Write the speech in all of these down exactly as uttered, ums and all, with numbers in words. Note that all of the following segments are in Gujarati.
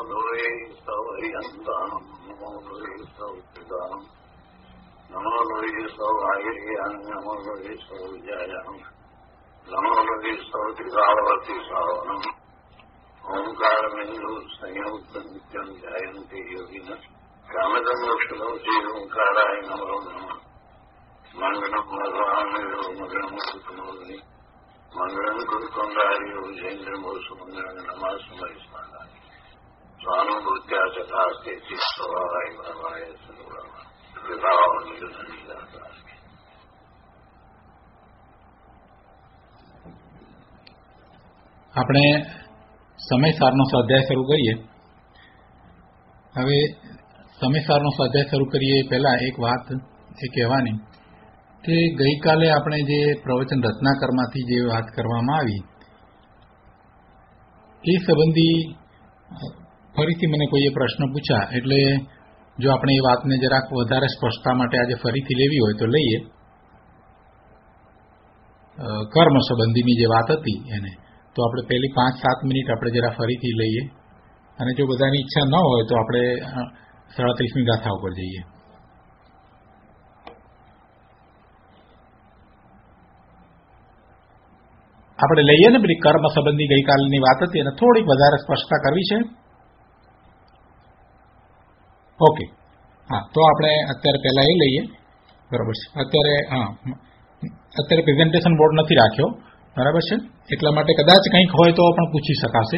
લોહી સૌ હરિયંતામ નમો લોહી સૌ પિતામ નમો લોહી સૌ આયર્યામ નમો લોહી સૌ જયામ નમો લોહી સૌ ત્રિકાળવતી સાવનમ ઓમકાર બિંદુ સંયુક્ત નિત્યમ જયંતી યોગિન કામદમોક્ષી ઓંકારાય નમો નમઃ મંગળમ ભગવાન મંગળમ કુટુંબી મંગળમ કુટુંબારી જૈન્દ્રમો સુમંગળ નમાસ્મય સ્મરણાય સ્વાનુભૂત્યા ચકાસ્તે ચિત્તવાય ભવાય સર્વમાં વિભાવ નિર્ધનિદાતા. આપણે સમયસારનો સ્વાધ્યાય શરૂ કરીએ. હવે સમયસારનો સ્વાધ્યાય શરૂ કરીએ પહેલા એક વાત એ કહેવાની કે ગઈકાલે આપણે જે પ્રવચન રત્નાકરમાંથી જે વાત કરવામાં આવી એ સંબંધી ફરીથી મને કોઈએ પ્રશ્ન પૂછ્યા, એટલે જો આપણે એ વાતને જરાક વધારે સ્પષ્ટતા માટે આજે ફરીથી લેવી હોય તો લઈએ. કર્મ સંબંધીની જે વાત હતી એને તો આપણે પહેલી પાંચ સાત મિનિટ આપણે જરા ફરીથી લઈએ, અને જો બધાની ઈચ્છા ન હોય તો આપણે સાડત્રીસમી ગાથા ઉપર જઈએ. આપણે લઈએ ને પેલી કર્મ સંબંધી ગઈકાલની વાત હતી અને થોડીક વધારે સ્પષ્ટતા કરવી છે. ઓકે, હા, તો આપણે અત્યારે પહેલા એ લઈએ, બરાબર છે. અત્યારે હા અત્યારે પ્રેઝન્ટેશન બોર્ડ નથી રાખ્યો, બરાબર છે, એટલા માટે કદાચ કંઈક હોય તો પણ પૂછી શકાશે.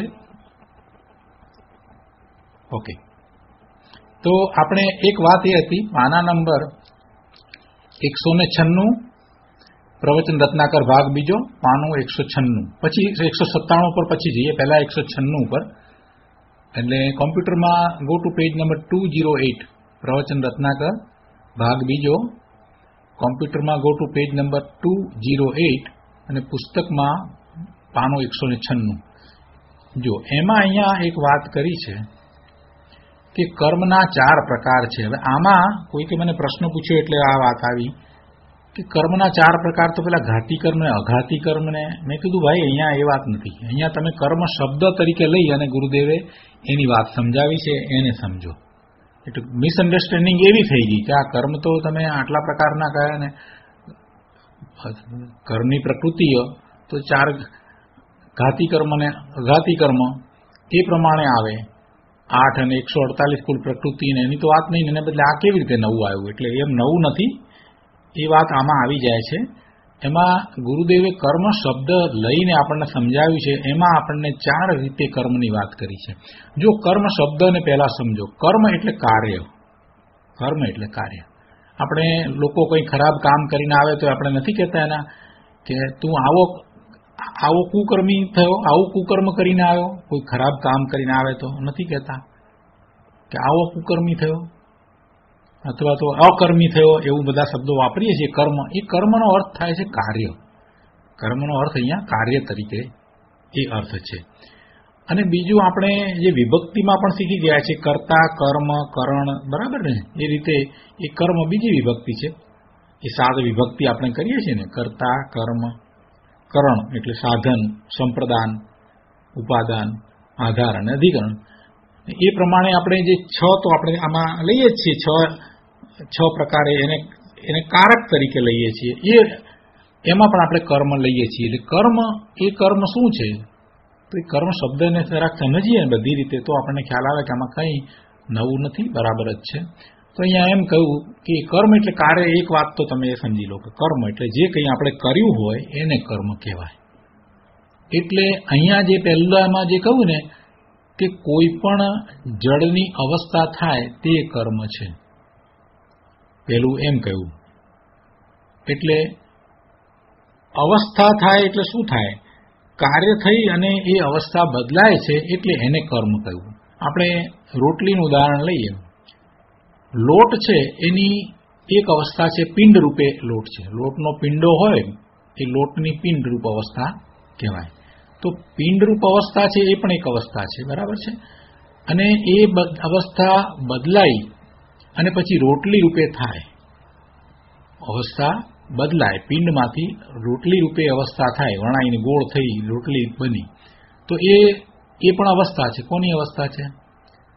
ઓકે, તો આપણે એક વાત એ હતી, આના નંબર એકસો ને છન્નું પ્રવચન રત્નાકર ભાગ બીજો, પાનું એકસો છન્નું, પછી એકસો સત્તાણું પર પછી જઈએ, પહેલા એકસો છન્નું ઉપર. એટલે કોમ્પ્યુટરમાં go to page number two zero eight, Pravachan Ratnakar ભાગ બીજો, કોમ્પ્યુટરમાં go to page number two zero eight અને પુસ્તકમાં પાનો એકસો ને છન્નું. જો એમાં અહીંયા એક વાત કરી છે કે કર્મના ચાર પ્રકાર છે. હવે આમાં કોઈકે મને પ્રશ્ન પૂછ્યો એટલે આ વાત આવી કે કર્મના ચાર પ્રકાર તો પેલા ઘાતી કર્મ ને અઘાતી કર્મ ને. મેં કીધું ભાઈ અહીંયા એ વાત નથી, અહીંયા તમે કર્મ શબ્દ તરીકે લઈ અને ગુરુદેવે એની વાત સમજાવી છે એને સમજો. એટલે મિસઅન્ડરસ્ટેન્ડિંગ એવી થઈ ગઈ કે આ કર્મ તો તમે આટલા પ્રકારના કયા ને કર્મની પ્રકૃતિઓ તો ચાર ઘાતી કર્મ ને અઘાતી કર્મ એ પ્રમાણે આવે, આઠ અને એકસો અડતાલીસ કુલ પ્રકૃતિ ને એની તો વાત નહીં, એને બદલે આ કેવી રીતે નવું આવ્યું? એટલે એમ નવું નથી, એ વાત આમાં આવી જાય છે. એમાં ગુરુદેવે કર્મ શબ્દ લઈને આપણને સમજાવ્યું છે, એમાં આપણને ચાર રીતે કર્મની વાત કરી છે. જો કર્મ શબ્દને પહેલા સમજો. કર્મ એટલે કાર્ય, કર્મ એટલે કાર્ય. આપણે લોકો કોઈ ખરાબ કામ કરીને આવે તો આપણે નથી કહેતા એના કે તું આવો આવો કુકર્મી થયો, આવું કુકર્મ કરીને આવ્યો. કોઈ ખરાબ કામ કરીને આવે તો નથી કહેતા કે આવો કુકર્મી થયો અથવા તો અકર્મી થયો, એવું બધા શબ્દો વાપરીએ છીએ. કર્મ, એ કર્મનો અર્થ થાય છે કાર્ય. કર્મનો અર્થ અહીંયા કાર્ય તરીકે એ અર્થ છે. અને બીજું આપણે જે વિભક્તિમાં પણ શીખી ગયા છે, કર્તા, કર્મ, કરણ, બરાબર ને? એ રીતે એ કર્મ બીજી વિભક્તિ છે. એ સાદ વિભક્તિ આપણે કરીએ છીએ ને, કર્તા, કર્મ, કરણ એટલે સાધન, સંપ્રદાન, ઉપાદાન, આધાર અને અધિકરણ. એ પ્રમાણે આપણે જે છ તો આપણે આમાં લઈએ જ છીએ, છ છ પ્રકારે એને એને કારક તરીકે લઈએ છીએ. એ એમાં પણ આપણે કર્મ લઈએ છીએ. એટલે કર્મ, એ કર્મ શું છે? તો એ કર્મ શબ્દને જરાક સમજીએ ને બધી રીતે તો આપણને ખ્યાલ આવે કે આમાં કંઈ નવું નથી, બરાબર જ છે. તો અહીંયા એમ કહ્યું કે કર્મ એટલે કાર્ય. એક વાત તો તમે એ સમજી લો કે કર્મ એટલે જે કંઈ આપણે કર્યું હોય એને કર્મ કહેવાય. એટલે અહીંયા જે પહેલામાં જે કહ્યું ને કે કોઈ પણ જળની અવસ્થા થાય તે કર્મ છે, પેલું એમ કહ્યું. એટલે અવસ્થા થાય એટલે શું થાય? કાર્ય થઈ અને એ અવસ્થા બદલાય છે એટલે એને કર્મ કહ્યું. આપણે રોટલીનું ઉદાહરણ લઈએ. લોટ છે એની એક અવસ્થા છે પિંડ રૂપે લોટ છે. લોટનો પિંડો હોય એ લોટની પિંડ રૂપ અવસ્થા કહેવાય. તો પિંડ રૂપ અવસ્થા છે એ પણ એક અવસ્થા છે, બરાબર છે. અને એ અવસ્થા બદલાઈ અને પછી રોટલી રૂપે થાય, અવસ્થા બદલાય, પિંડમાંથી રોટલી રૂપે અવસ્થા થાય, વણાઈને ગોળ થઈ રોટલી બની, તો એ એ પણ અવસ્થા છે. કોની અવસ્થા છે?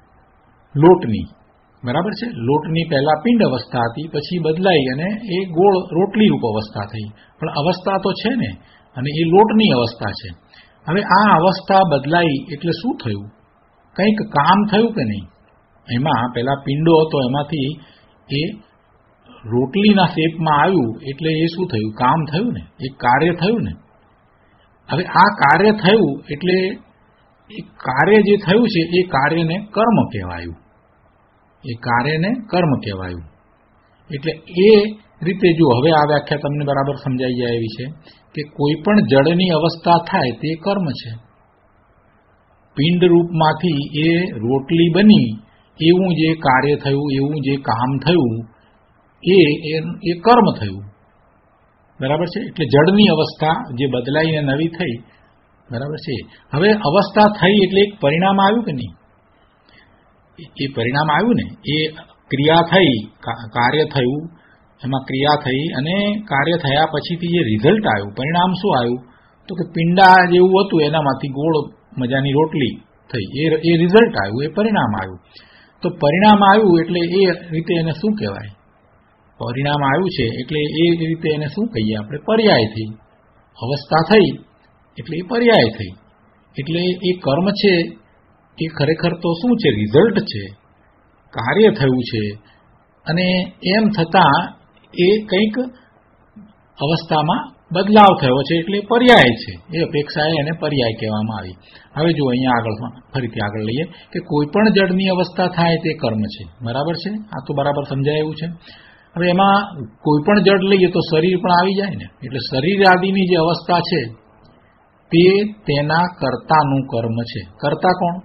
લોટની, બરાબર છે. લોટની પહેલા પિંડ અવસ્થા હતી, પછી બદલાઈ અને એ ગોળ રોટલી રૂપ અવસ્થા થઈ, પણ અવસ્થા તો છે ને, અને એ લોટની અવસ્થા છે. હવે આ અવસ્થા બદલાઈ એટલે શું થયું? કંઈક કામ થયું કે નહીં? એમાં પેલા પિંડો હતો, એમાંથી એ રોટલીના શેપમાં આવ્યું એટલે એ શું થયું? કામ થયું ને, એક કાર્ય થયું ને. હવે આ કાર્ય થયું એટલે એ કાર્ય જે થયું છે એ કાર્યને કર્મ કહેવાયું. એ કાર્યને કર્મ કહેવાયું. એટલે એ રીતે જો હવે આ વ્યાખ્યા તમને બરાબર સમજાઈ જાય એવી છે કે કોઈ પણ જળની અવસ્થા થાય તે કર્મ છે. પિંડ રૂપમાંથી એ રોટલી બની એવું જે કાર્ય થયું, એવું જે કામ થયું, એ એ કર્મ થયું, બરાબર છે. એટલે જળની અવસ્થા જે બદલાઈને નવી થઈ, બરાબર છે. હવે અવસ્થા થઈ એટલે એક પરિણામ આવ્યું કે નહીં? એ પરિણામ આવ્યું ને, એ ક્રિયા થઈ, કાર્ય થયું, એમાં ક્રિયા થઈ અને કાર્ય થયા પછીથી જે રિઝલ્ટ આવ્યું, પરિણામ શું આવ્યું? તો કે પિંડા જેવું હતું એનામાંથી ગોળ મજાની રોટલી થઈ, એ એ રિઝલ્ટ આવ્યું, એ પરિણામ આવ્યું. તો પરિણામ આવ્યું એટલે એ રીતે એને શું કહેવાય? પરિણામ આવ્યું છે એટલે એ રીતે એને શું કહીએ આપણે? પર્યાય થઈ. અવસ્થા થઈ એટલે એ પર્યાય થઈ. એટલે એ કર્મ છે એ ખરેખર તો શું છે? રિઝલ્ટ છે, કાર્ય થયું છે. અને એમ થતાં એ કંઈક અવસ્થામાં બદલાવ થયો છે એટલે પર્યાય છે. એ અપેક્ષાએ એને પર્યાય કહેવામાં આવી. હવે જો અહીંયા આગળ ફરીથી આગળ લઈએ કે કોઈ પણ જળની અવસ્થા થાય તે કર્મ છે, બરાબર છે. આ તો બરાબર સમજાય એવું છે. હવે એમાં કોઈ પણ જળ લઈએ તો શરીર પણ આવી જાય ને. એટલે શરીર આદિની જે અવસ્થા છે તે તેના કર્તાનું કર્મ છે. કર્તા કોણ?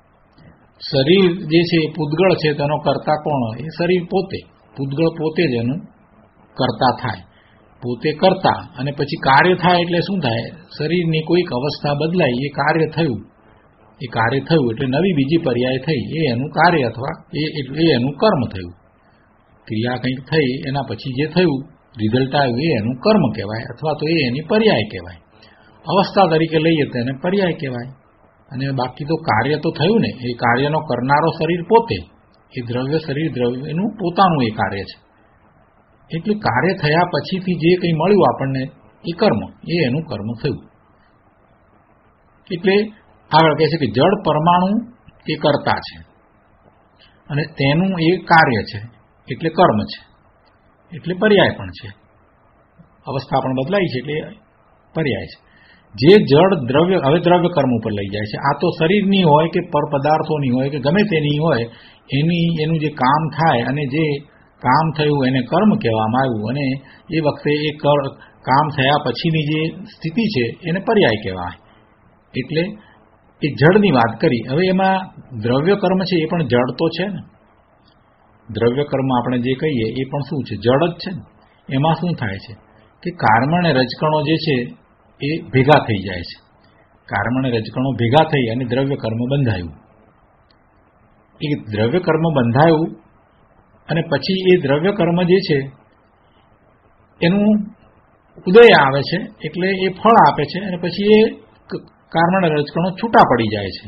શરીર જે છે એ પૂતગળ છે, તેનો કર્તા કોણ? એ શરીર પોતે. પૂતગળ પોતે જ એનું કર્તા થાય, પોતે કરતા. અને પછી કાર્ય થાય એટલે શું થાય? શરીરની કોઈક અવસ્થા બદલાઈ, એ કાર્ય થયું, એ કાર્ય થયું એટલે નવી બીજી પર્યાય થઈ, એ એનું કાર્ય અથવા એ એનું કર્મ થયું. ક્રિયા કંઈક થઈ એના પછી જે થયું રિઝલ્ટ આવ્યું એ એનું કર્મ કહેવાય, અથવા તો એ એની પર્યાય કહેવાય. અવસ્થા તરીકે લઈએ તો એને પર્યાય કહેવાય. અને બાકી તો કાર્ય તો થયું ને, એ કાર્યનો કરનારો શરીર પોતે, એ દ્રવ્ય શરીર દ્રવ્યનું પોતાનું એ કાર્ય છે. એટલે કાર્ય થયા પછીથી જે કંઈ મળ્યું આપણને એ કર્મ, એ એનું કર્મ થયું. એટલે આગળ કહે છે કે જળ પરમાણુ એ કર્તા છે અને તેનું એ કાર્ય છે એટલે કર્મ છે, એટલે પર્યાય પણ છે. અવસ્થા પણ બદલાઈ છે એટલે પર્યાય છે. જે જળ દ્રવ્ય, હવે દ્રવ્ય કર્મ ઉપર લઈ જાય છે. આ તો શરીરની હોય કે પર પદાર્થોની હોય કે ગમે તેની હોય, એની એનું જે કામ થાય અને જે કામ થયું એને કર્મ કહેવામાં આવ્યું. અને એ વખતે એ કામ થયા પછીની જે સ્થિતિ છે એને પર્યાય કહેવાય. એટલે એ જળની વાત કરી. હવે એમાં દ્રવ્ય કર્મ છે એ પણ જળ તો છે ને. દ્રવ્ય કર્મ આપણે જે કહીએ એ પણ શું છે? જળ જ છે ને. એમાં શું થાય છે કે કાર્મ અને રજકણો જે છે એ ભેગા થઈ જાય છે. કાર્મ અને રજકણો ભેગા થઈ અને દ્રવ્ય કર્મ બંધાયું. એ દ્રવ્ય કર્મ બંધાયું અને પછી એ દ્રવ્ય કર્મ જે છે એનું ઉદય આવે છે એટલે એ ફળ આપે છે અને પછી એ કાર્મ અને રજકણો છૂટા પડી જાય છે.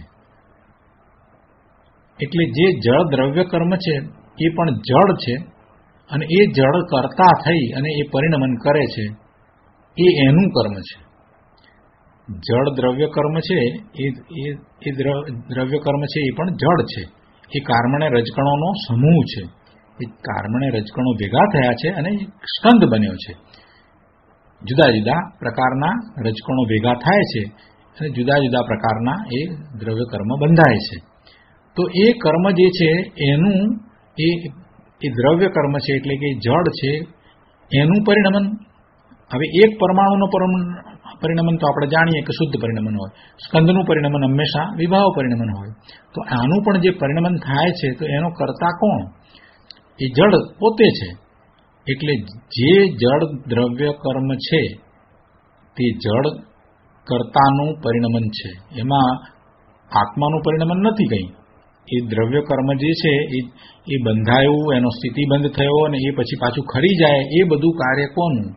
એટલે જે જળ દ્રવ્ય કર્મ છે એ પણ જળ છે અને એ જળ કરતા થઈ અને એ પરિણમન કરે છે, એ એનું કર્મ છે. જળ દ્રવ્ય કર્મ છે એ દ્રવ્ય કર્મ છે એ પણ જળ છે. એ કાર્મ અને રજકણોનો સમૂહ છે. એ કાર્મ અને રજકણો ભેગા થયા છે અને સ્કંદ બન્યો છે. જુદા જુદા પ્રકારના રજકણો ભેગા થાય છે અને જુદા જુદા પ્રકારના એ દ્રવ્ય કર્મ બંધાય છે. તો એ કર્મ જે છે એનું એ એ દ્રવ્ય કર્મ છે એટલે કે જળ છે એનું પરિણમન. હવે એક પરમાણુનો પરિણમન તો આપણે જાણીએ કે શુદ્ધ પરિણમન હોય. સ્કંદનું પરિણમન હંમેશા વિભાવ પરિણમન હોય. તો આનું પણ જે પરિણમન થાય છે તો એનો કર્તા કોણ? એ જળ પોતે છે. એટલે જે જળ દ્રવ્ય કર્મ છે તે જળ કર્તાનું પરિણમન છે. એમાં આત્માનું પરિણમન નથી કંઈ. એ દ્રવ્ય કર્મ જે છે એ બંધાયું, એનો સ્થિતિબંધ થયો અને એ પછી પાછું ખરી જાય, એ બધું કાર્ય કોનું?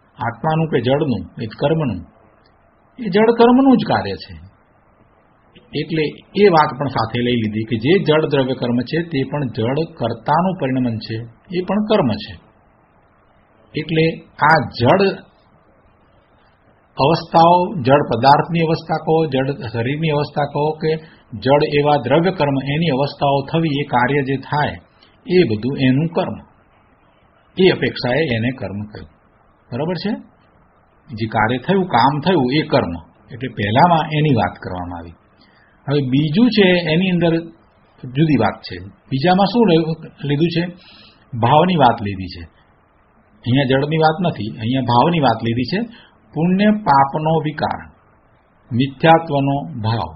આત્માનું કે જળનું? એ કર્મનું. એ જળ કર્મનું જ કાર્ય છે. એટલે એ વાત પણ સાથે લઈ લીધી કે જે જળ દ્રવ્ય કર્મ છે તે પણ જળ કર્તાનું પરિણમન છે, એ પણ કર્મ છે. એટલે આ જળ અવસ્થાઓ, જળ પદાર્થની અવસ્થા કહો, જળ શરીરની અવસ્થા કહો કે જળ એવા દ્રવ્ય કર્મ, એની અવસ્થાઓ થવી, એ કાર્ય જે થાય એ બધું એનું કર્મ, એ અપેક્ષાએ એને કર્મ કહ્યું. બરાબર છે? જે કાર્ય થયું, કામ થયું, એ કર્મ. એટલે પહેલામાં એની વાત કરવામાં આવી. હવે બીજું છે એની અંદર જુદી વાત છે. બીજામાં શું લીધું છે? ભાવની વાત લીધી છે. અહીંયા જળની વાત નથી, અહીંયા ભાવની વાત લીધી છે. પુણ્ય પાપનો વિકાર, મિથ્યાત્વનો ભાવ,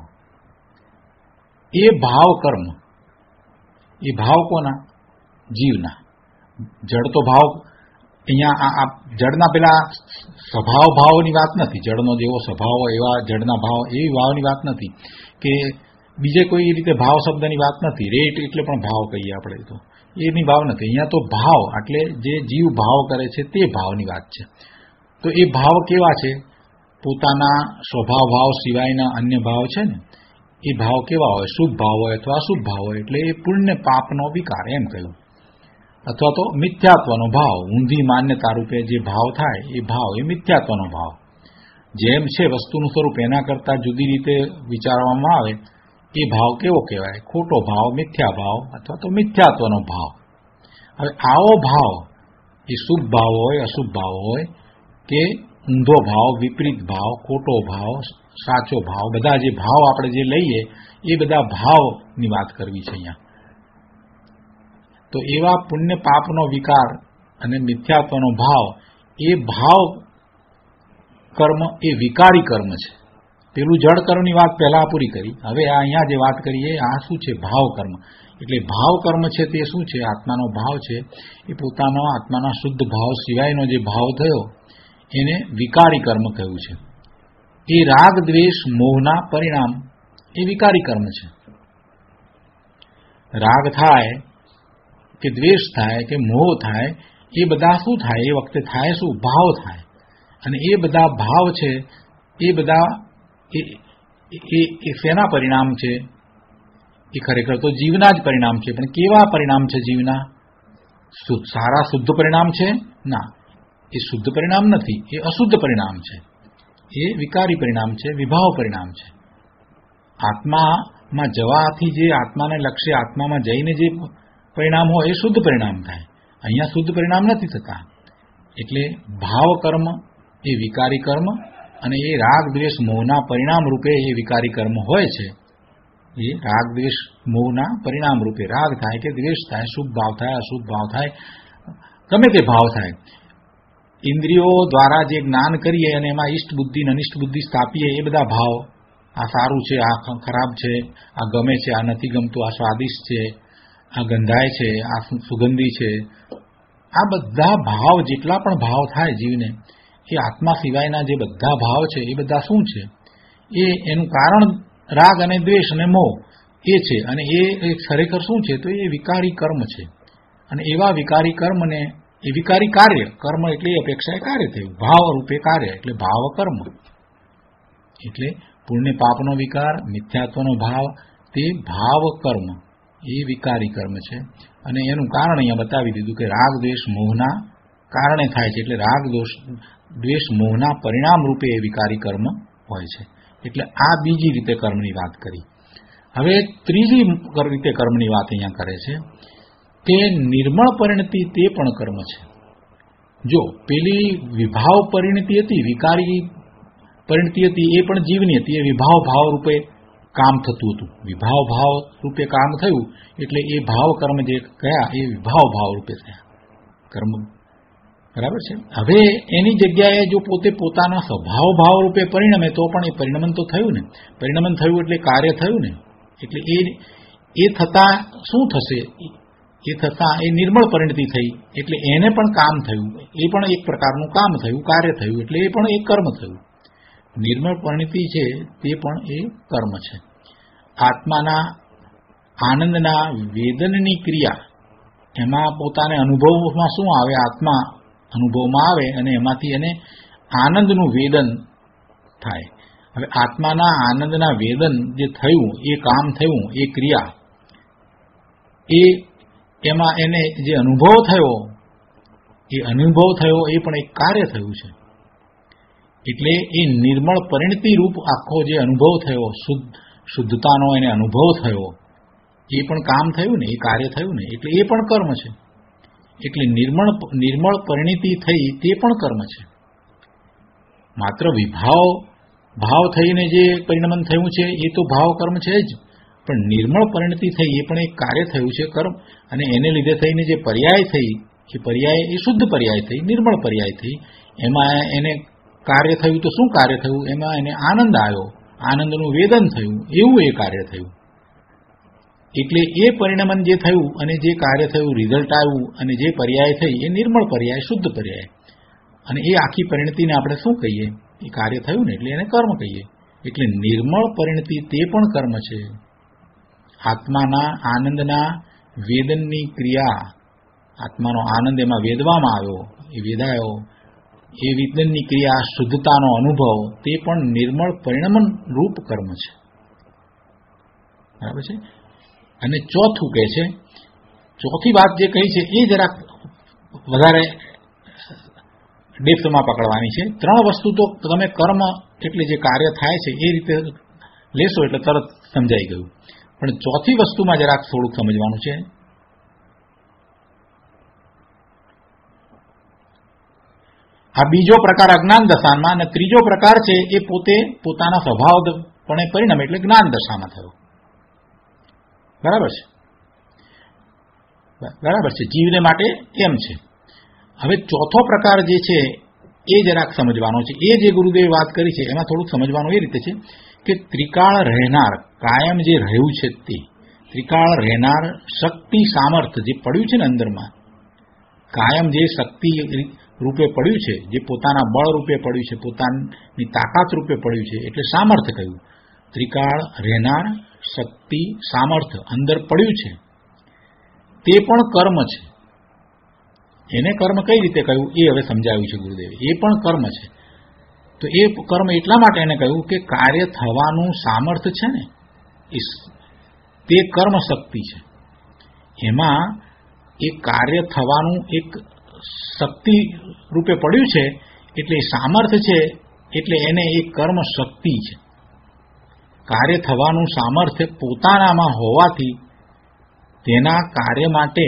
એ ભાવ કર્મ. એ ભાવ કોના? જીવના. જળ તો ભાવ, અહીંયા આ જળના પેલા સ્વભાવ ભાવની વાત નથી. જળનો જેવો સ્વભાવ હોય એવા જળના ભાવ, એવી ભાવની વાત નથી કે બીજે કોઈ રીતે ભાવ શબ્દની વાત નથી. રેટ એટલે પણ ભાવ કહીએ આપણે, તો એની ભાવ નથી. અહીંયા તો ભાવ એટલે જે જીવ ભાવ કરે છે તે ભાવની વાત છે. તો એ ભાવ કેવા છે? પોતાના સ્વભાવ ભાવ સિવાયના અન્ય ભાવ છે ને, એ ભાવ કેવા હોય? શુભ ભાવ હોય અથવા અશુભ ભાવ હોય. એટલે એ પુણ્ય પાપનો વિકાર એમ કહ્યું. અથવા તો મિથ્યાત્વનો ભાવ, ઊંધી માન્યતા રૂપે જે ભાવ થાય એ ભાવ, એ મિથ્યાત્વનો ભાવ. જેમ છે વસ્તુનું સ્વરૂપ એના કરતાં જુદી રીતે વિચારવામાં આવે એ ભાવ કેવો કહેવાય? ખોટો ભાવ, મિથ્યા ભાવ અથવા તો મિથ્યાત્વનો ભાવ. હવે આવો ભાવ એ શુભ ભાવ હોય, અશુભ ભાવ હોય કે ઊંધો ભાવ, વિપરીત ભાવ, ખોટો ભાવ, સાચો ભાવ, બધા જે ભાવ આપણે જે લઈએ એ બધા ભાવની વાત કરવી છે અહીંયા. તો એવા પુણ્ય પાપનો વિકાર અને મિથ્યાત્વનો ભાવ, એ ભાવ કર્મ એ વિકારી કર્મ છે. પેલું જળ કર્મની વાત પહેલા પૂરી કરી. હવે આ અહીંયા જે વાત કરીએ આ શું છે? ભાવ કર્મ. એટલે ભાવ કર્મ છે તે શું છે? આત્માનો ભાવ છે. એ પોતાનો આત્માના શુદ્ધ ભાવ સિવાયનો જે ભાવ થયો એને વિકારી કર્મ કહ્યું છે. એ રાગ દ્વેષ મોહના પરિણામ, એ વિકારી કર્મ છે. રાગ થાય કે દ્વેષ થાય કે મોહ થાય, એ બધા શું થાય? એ વખતે થાય શું? ભાવ થાય. અને એ બધા ભાવ છે એ બધા એ શેના પરિણામ છે? એ ખરેખર તો જીવના જ પરિણામ છે. પણ કેવા પરિણામ છે જીવના? સારા શુદ્ધ પરિણામ છે? ના, એ શુદ્ધ પરિણામ નથી, એ અશુદ્ધ પરિણામ છે. એ વિકારી પરિણામ છે, વિભાવ પરિણામ છે. આત્મામાં જવાથી જે આત્માને લક્ષ્ય, આત્મામાં જઈને જે પરિણામ હોય એ શુદ્ધ પરિણામ થાય. અહીંયા શુદ્ધ પરિણામ નથી થતા. એટલે ભાવ કર્મ એ વિકારી કર્મ, અને એ રાગ દ્વેષ મોહના પરિણામ રૂપે એ વિકારી કર્મ હોય છે. એ રાગ દ્વેષ મોહના પરિણામ રૂપે રાગ થાય કે દ્વેષ થાય, શુભ ભાવ થાય, અશુભ ભાવ થાય, ગમે તે ભાવ થાય. ઇન્દ્રિયો દ્વારા જે જ્ઞાન કરીએ અને એમાં ઇષ્ટ બુદ્ધિ અનિષ્ટ બુદ્ધિ સ્થાપીએ, એ બધા ભાવ, આ સારું છે, આ ખરાબ છે, આ ગમે છે, આ નથી ગમતું, આ સ્વાદિષ્ટ છે, આ ગંધાય છે, આ સુગંધી છે, આ બધા ભાવ, જેટલા પણ ભાવ થાય જીવને, એ આત્મા સિવાયના જે બધા ભાવ છે એ બધા શું છે? એ એનું કારણ રાગ અને દ્વેષ અને મોહ એ છે. અને એ ખરેખર શું છે? તો એ વિકારી કર્મ છે. અને એવા વિકારી કર્મને, એ વિકારી કાર્ય, કર્મ એટલે એ અપેક્ષાએ કાર્ય થયું, ભાવ રૂપે કાર્ય એટલે ભાવ કર્મ. એટલે પુણ્ય પાપનો વિકાર, મિથ્યાત્વનો ભાવ, તે ભાવ કર્મ, એ વિકારી કર્મ છે. અને એનું કારણ અહીંયા બતાવી દીધું કે રાગ દ્વેષ મોહના કારણે થાય છે. એટલે રાગ દોષ દ્વેષ મોહના પરિણામ રૂપે એ વિકારી કર્મ હોય છે. એટલે આ બીજી રીતે કર્મની વાત કરી. હવે ત્રીજી રીતે કર્મની વાત અહીંયા કરે છે કે નિર્મળ પરિણતિ તે પણ કર્મ છે. જો પેલી વિભાવ પરિણતિ હતી, વિકારી પરિણતિ હતી, એ પણ જીવની હતી. એ વિભાવ ભાવ રૂપે કામ થતું હતું. વિભાવ ભાવ રૂપે કામ થયું એટલે એ ભાવ કર્મ જે કયા એ વિભાવ ભાવ રૂપે થયા કર્મ. બરાબર છે? હવે એની જગ્યાએ જો પોતે પોતાના સ્વભાવ ભાવ રૂપે પરિણમે તો પણ એ પરિણમન તો થયું ને. પરિણમન થયું એટલે કાર્ય થયું ને. એટલે એ એ થતાં શું થશે? એ થતાં એ નિર્મળ પરિણતિ થઈ એટલે એને પણ કામ થયું. એ પણ એક પ્રકારનું કામ થયું, કાર્ય થયું, એટલે એ પણ એક કર્મ થયું. નિર્મળ પરિણતિ છે તે પણ એ કર્મ છે. આત્માના આનંદના વેદનની ક્રિયા, એમાં પોતાને અનુભવમાં શું આવે? આત્મા અનુભવમાં આવે અને એમાંથી એને આનંદનું વેદન થાય. હવે આત્માના આનંદના વેદન જે થયું, એ કામ થયું, એ ક્રિયા, એ એમાં એને જે અનુભવ થયો, એ અનુભવ થયો એ પણ એક કાર્ય થયું છે. એટલે એ નિર્મળ પરિણતિ રૂપ આખો જે અનુભવ થયો, શુદ્ધ શુદ્ધતાનો એને અનુભવ થયો, એ પણ કામ થયું ને, એ કાર્ય થયું ને, એટલે એ પણ કર્મ છે. એટલે નિર્મળ નિર્મળ પરિણતિ થઈ તે પણ કર્મ છે. માત્ર વિભાવ ભાવ થઈને જે પરિણમન થયું છે એ તો ભાવ કર્મ છે જ, પણ નિર્મળ પરિણતિ થઈ એ પણ એક કાર્ય થયું છે, કર્મ. અને એને લીધે થઈને જે પર્યાય થઈ, એ પર્યાય એ શુદ્ધ પર્યાય થઈ, નિર્મળ પર્યાય થઈ. એમાં એને કાર્ય થયું તો શું કાર્ય થયું? એમાં એને આનંદ આવ્યો, આનંદનું વેદન થયું, એવું એ કાર્ય થયું. એટલે એ પરિણમન જે થયું અને જે કાર્ય થયું, રિઝલ્ટ આવ્યું અને જે પર્યાય થઈ, એ નિર્મળ પર્યાય, શુદ્ધ પર્યાય. અને એ આખી પરિણતિને આપણે શું કહીએ? એ કાર્ય થયું ને, એટલે એને કર્મ કહીએ. એટલે નિર્મળ પરિણતિ તે પણ કર્મ છે. આત્માના આનંદના વેદનની ક્રિયા, આત્માનો આનંદ એમાં વેદવામાં આવ્યો, એ વેદાયો, એ વેદનની ક્રિયા, શુદ્ધતાનો અનુભવ, તે પણ નિર્મળ પરિણમન રૂપ કર્મ છે. બરાબર છે. અને ચોથું કહે છે, ચોથી વાત જે કહી છે એ જરાક વધારે ડેપ્થમાં પકડવાની છે. ત્રણ વસ્તુ તો તમે કર્મ એટલે જે કાર્ય થાય છે એ રીતે લેશો એટલે તરત સમજાઈ ગયું, પણ ચોથી વસ્તુમાં જરાક થોડુંક સમજવાનું છે. આ બીજો પ્રકાર અજ્ઞાન દશામાં, અને ત્રીજો પ્રકાર છે એ પોતે પોતાના સ્વભાવપણે પરિણમે એટલે જ્ઞાન દશામાં થયો. બરાબર છે, બરાબર છે. જીવને માટે એમ છે. હવે ચોથો પ્રકાર જે છે એ જરાક સમજવાનો છે. એ જે ગુરુદેવે વાત કરી છે એમાં થોડુંક સમજવાનું એ રીતે છે કે ત્રિકાળ રહેનાર, કાયમ જે રહ્યું છે તે ત્રિકાળ રહેનાર શક્તિ સામર્થ્ય જે પડ્યું છે ને અંદરમાં, કાયમ જે શક્તિ રૂપે પડ્યું છે, જે પોતાના બળ રૂપે પડ્યું છે, પોતાની તાકાત રૂપે પડ્યું છે, એટલે સામર્થ્ય કહ્યું. ત્રિકાળ રહેનાર શક્તિ સામર્થ્ય અંદર પડ્યું છે, તે પણ કર્મ છે. એને કર્મ કઈ રીતે કહ્યું એ હવે સમજાવ્યું છે ગુરુદેવે. એ પણ કર્મ છે. તો એ કર્મ એટલા માટે એને કહ્યું કે કાર્ય થવાનું સામર્થ્ય છે ને, તે કર્મ શક્તિ છે. એમાં એ કાર્ય થવાનું એક શક્તિ રૂપે પડ્યું છે, એટલે સામર્થ્ય છે, એટલે એને એક કર્મ શક્તિ છે. કાર્ય થવાનું સામર્થ્ય પોતાનામાં હોવાથી તેના કાર્ય માટે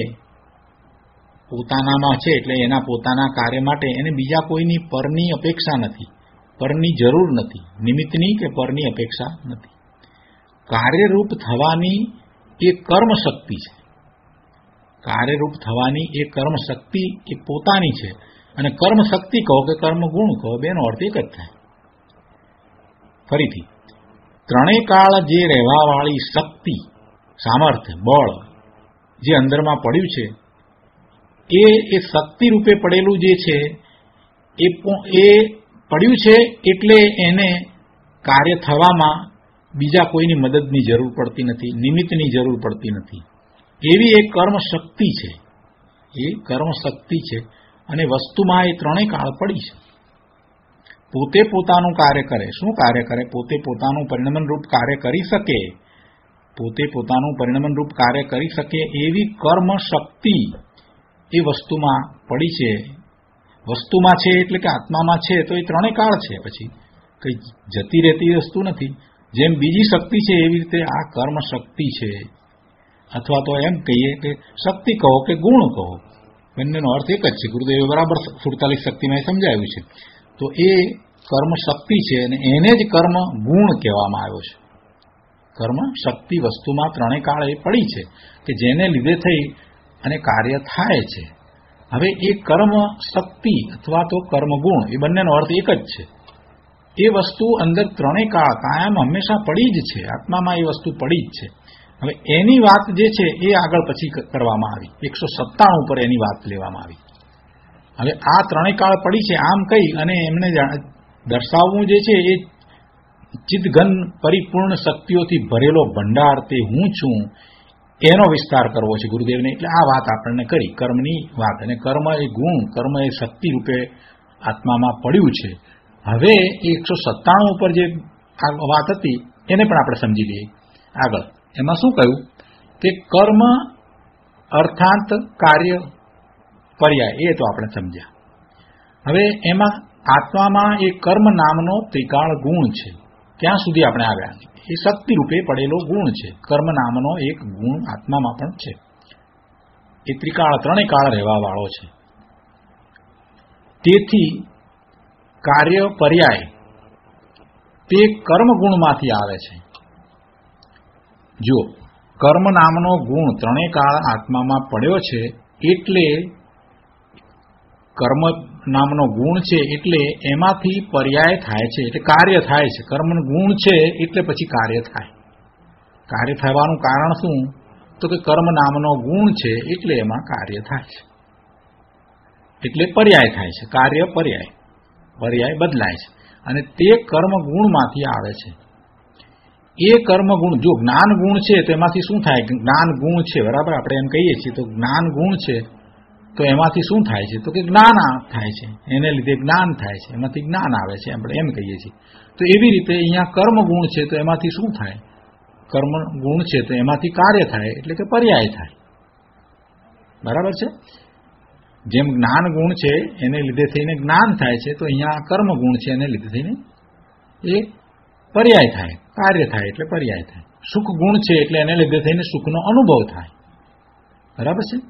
પોતાનામાં છે, એટલે એના પોતાના કાર્ય માટે એને બીજા કોઈની પરની અપેક્ષા નથી, પરની જરૂર નથી, નિમિત્તની કે પરની અપેક્ષા નથી. કાર્યરૂપ થવાની એ કર્મ શક્તિ છે. કાર્યરૂપ થવાની એ કર્મ શક્તિ એ પોતાની છે. અને કર્મ શક્તિ કહો કે કર્મ ગુણ કહો, બેનો અર્થ એક જ થાય. ફરીથી, ત્રણેય કાળ જે રહેવાવાળી શક્તિ, સામર્થ્ય, બળ જે અંદરમાં પડ્યું છે, એ એ શક્તિ રૂપે પડેલું જે છે એ એ પડ્યું છે, એટલે એને કાર્ય થવામાં બીજા કોઈની મદદની જરૂર પડતી નથી, નિમિત્તની જરૂર પડતી નથી. એવી એક કર્મ શક્તિ છે. એ કર્મ શક્તિ છે અને વસ્તુમાં એ ત્રણેય કાળ પડી છે. પોતે પોતાનું કાર્ય કરે. શું કાર્ય કરે? પોતે પોતાનું પરિણમન રૂપ કાર્ય કરી શકે. પોતે પોતાનું પરિણમન રૂપ કાર્ય કરી શકે એવી કર્મ શક્તિ એ વસ્તુમાં પડી છે. વસ્તુમાં છે એટલે કે આત્મામાં છે, તો એ ત્રણેય કાળ છે. પછી કઈ જતી રહેતી વસ્તુ નથી. જેમ બીજી શક્તિ છે એવી રીતે આ કર્મ શક્તિ છે. અથવા તો એમ કહીએ કે શક્તિ કહો કે ગુણ કહો, બંનેનો અર્થ એક જ છે. ગુરુદેવે બરાબર સુડતાલીસ શક્તિમાં સમજાવ્યું છે. તો એ કર્મ શક્તિ છે અને એને જ કર્મ ગુણ કહેવામાં આવ્યો છે. કર્મ શક્તિ વસ્તુમાં ત્રણેય કાળ એ પડી છે કે જેને લીધે થઈ અને કાર્ય થાય છે. હવે એ કર્મ શક્તિ અથવા તો કર્મ ગુણ એ બંનેનો અર્થ એક જ છે. એ વસ્તુ અંદર ત્રણેય કાળ કાયમ હંમેશા પડી જ છે. આત્મામાં એ વસ્તુ પડી જ છે. હવે એની વાત જે છે એ આગળ પછી કરવામાં આવી. એકસો સત્તાણું પર એની વાત લેવામાં આવી. હવે આ ત્રણેય કાળ પડી છે આમ કહી અને એમને દર્શાવવું જે છે એ ચિદઘન પરિપૂર્ણ શક્તિઓથી ભરેલો ભંડાર તે હું છું, એનો વિસ્તાર કરવો છે ગુરુદેવને. એટલે આ વાત આપણને કરી કર્મની વાત. અને કર્મ એ ગુણ, કર્મ એ શક્તિ રૂપે આત્મામાં પડ્યું છે. હવે એકસો સત્તાણું ઉપર જે આ વાત હતી એને પણ આપણે સમજી લઈએ. આગળ એમાં શું કહ્યું કે કર્મ અર્થાંત કાર્ય પર્યાય, એ તો આપણે સમજ્યા. હવે એમાં આત્મામાં એ કર્મ નામનો ત્રિકાળ ગુણ છે, ત્યાં સુધી આપણે આવ્યા. એ શક્તિ રૂપે પડેલો ગુણ છે. કર્મ નામનો એક ગુણ આત્મામાં પણ છે. એ ત્રિકાળ ત્રણેય કાળ રહેવા વાળો છે. તેથી કાર્ય પર્યાય તે કર્મ ગુણમાંથી આવે છે. જો કર્મ નામનો ગુણ ત્રણેય કાળ આત્મામાં પડ્યો છે, એટલે કર્મ નામનો ગુણ છે એટલે એમાંથી પર્યાય થાય છે, એટલે કાર્ય થાય છે. કર્મ ગુણ છે એટલે પછી કાર્ય થાય. કાર્ય થવાનું કારણ શું? તો કે કર્મ નામનો ગુણ છે એટલે એમાં કાર્ય થાય છે, એટલે પર્યાય થાય છે. કાર્ય પર્યાય, પર્યાય બદલાય છે અને તે કર્મ ગુણમાંથી આવે છે. એ કર્મ ગુણ, જો જ્ઞાન ગુણ છે તો એમાંથી શું થાય? જ્ઞાન ગુણ છે, બરાબર, આપણે એમ કહીએ છીએ તો જ્ઞાન ગુણ છે, તો એમાંથી શું થાય છે? તો કે જ્ઞાન થાય છે, એને લીધે જ્ઞાન થાય છે, એમાંથી જ્ઞાન આવે છે, આપણે એમ કહીએ છીએ. તો એવી રીતે અહીંયા કર્મ ગુણ છે તો એમાંથી શું થાય? કર્મ ગુણ છે તો એમાંથી કાર્ય થાય, એટલે કે પર્યાય થાય. બરાબર છે? જેમ જ્ઞાન ગુણ છે એને લીધે થઈને જ્ઞાન થાય છે, તો અહીંયા કર્મ ગુણ છે એને લીધે થઈને એ પર્યાય થાય, કાર્ય થાય એટલે પર્યાય થાય. સુખ ગુણ છે એટલે એને લીધે થઈને સુખનો અનુભવ થાય. બરાબર છે?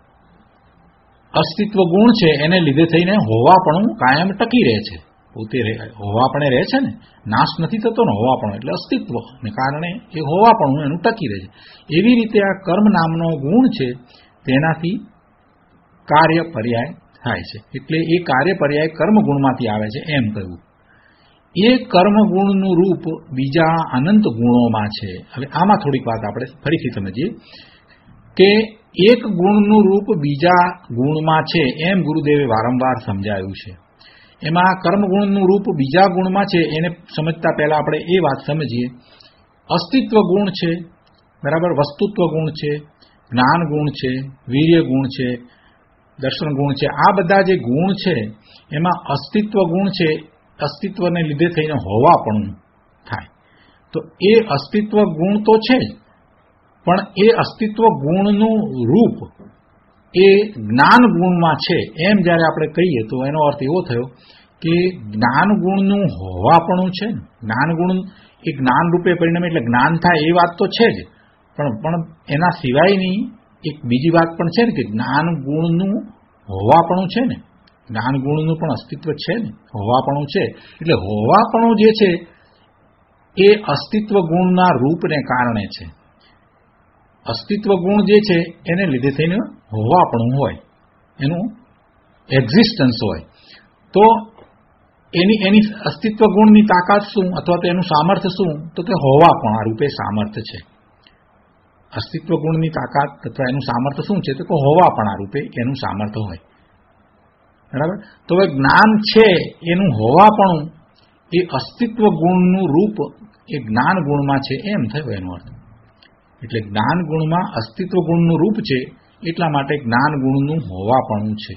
અસ્તિત્વ ગુણ છે એને લીધે થઈને હોવાપણું કાયમ ટકી રહે છે. પોતે હોવાપણે રહે છે ને, નાશ નથી થતો ને હોવાપણું, એટલે અસ્તિત્વને કારણે એ હોવાપણું એનું ટકી રહે છે. એવી રીતે આ કર્મ નામનો ગુણ છે તેનાથી કાર્ય પર્યાય થાય છે, એટલે એ કાર્ય પર્યાય કર્મ ગુણમાંથી આવે છે એમ કહ્યું. એ કર્મ ગુણનું રૂપ બીજા અનંત ગુણોમાં છે. હવે આમાં થોડીક વાત આપણે ફરીથી સમજીએ કે એક ગુણનું રૂપ બીજા ગુણમાં છે એમ ગુરુદેવે વારંવાર સમજાવ્યું છે. એમાં કર્મ ગુણનું રૂપ બીજા ગુણમાં છે એને સમજતા પહેલા આપણે એ વાત સમજીએ. અસ્તિત્વ ગુણ છે, બરાબર, વસ્તુત્વ ગુણ છે, જ્ઞાન ગુણ છે, વીર્ય ગુણ છે, દર્શન ગુણ છે. આ બધા જે ગુણ છે એમાં અસ્તિત્વ ગુણ છે, અસ્તિત્વને લીધે થઈને હોવાપણું થાય. તો એ અસ્તિત્વ ગુણ તો છે જ, પણ એ અસ્તિત્વ ગુણનું રૂપ એ જ્ઞાન ગુણમાં છે એમ જ્યારે આપણે કહીએ તો એનો અર્થ એવો થયો કે જ્ઞાન ગુણનું હોવાપણું છે. જ્ઞાન ગુણ એ જ્ઞાન રૂપે પરિણમે એટલે જ્ઞાન થાય એ વાત તો છે જ, પણ પણ એના સિવાયની એક બીજી વાત પણ છે ને કે જ્ઞાન ગુણનું હોવાપણું છે ને, જ્ઞાન ગુણનું પણ અસ્તિત્વ છે ને, હોવાપણું છે. એટલે હોવાપણું જે છે એ અસ્તિત્વ ગુણના રૂપને કારણે છે. અસ્તિત્વ ગુણ જે છે એને લીધે થઈને હોવાપણું હોય, એનું એક્ઝિસ્ટન્સ હોય. તો એની એની અસ્તિત્વ ગુણની તાકાત શું અથવા તો એનું સામર્થ્ય શું? તો કે હોવાપણ આ રૂપે સામર્થ્ય છે. અસ્તિત્વ ગુણની તાકાત અથવા એનું સામર્થ્ય શું છે? તો કે હોવાપણ આ રૂપે એનું સામર્થ્ય હોય. બરાબર? તો હવે જ્ઞાન છે એનું હોવાપણું એ અસ્તિત્વ ગુણનું રૂપ એ જ્ઞાન ગુણમાં છે એમ થયો એનો અર્થ. એટલે જ્ઞાન ગુણમાં અસ્તિત્વ ગુણનું રૂપ છે એટલા માટે જ્ઞાન ગુણનું હોવાપણું છે.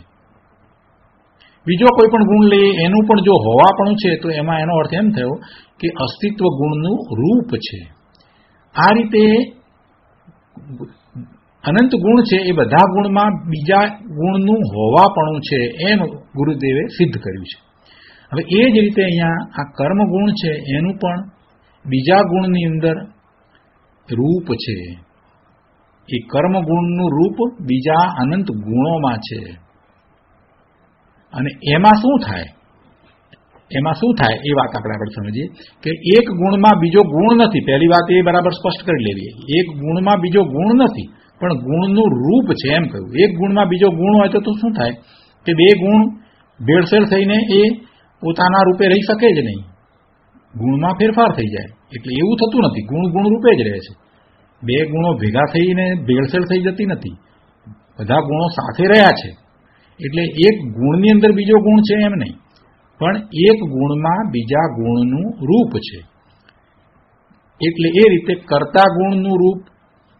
બીજો કોઈ પણ ગુણ લઈએ એનું પણ જો હોવાપણું છે તો એમાં એનો અર્થ એમ થયો કે અસ્તિત્વ ગુણનું રૂપ છે. આ રીતે અનંત ગુણ છે એ બધા ગુણમાં બીજા ગુણનું હોવાપણું છે એમ ગુરુદેવે સિદ્ધ કર્યું છે. હવે એ જ રીતે અહીંયા આ કર્મ ગુણ છે એનું પણ બીજા ગુણની અંદર રૂપ છે. એ કર્મ ગુણનું રૂપ બીજા અનંત ગુણોમાં છે. અને એમાં શું થાય? એમાં શું થાય એ વાત આપણે આગળ સમજીએ કે એક ગુણમાં બીજો ગુણ નથી. પહેલી વાત એ બરાબર સ્પષ્ટ કરી લેવી. એક ગુણમાં બીજો ગુણ નથી, પણ ગુણનું રૂપ છે એમ કહ્યું. એક ગુણમાં બીજો ગુણ હોય તો શું થાય કે બે ગુણ ભેળસેળ થઈને એ પોતાના રૂપે રહી શકે જ નહીં, ગુણમાં ફેરફાર થઈ જાય. એટલે એવું થતું નથી, ગુણ ગુણ રૂપે જ રહે છે. બે ગુણો ભેગા થઈને ભેળસેળ થઈ જતી નથી, બધા ગુણો સાથે રહ્યા છે. એટલે એક ગુણની અંદર બીજો ગુણ છે એમ નહીં, પણ એક ગુણમાં બીજા ગુણનું રૂપ છે. એટલે એ રીતે કર્તા ગુણનું રૂપ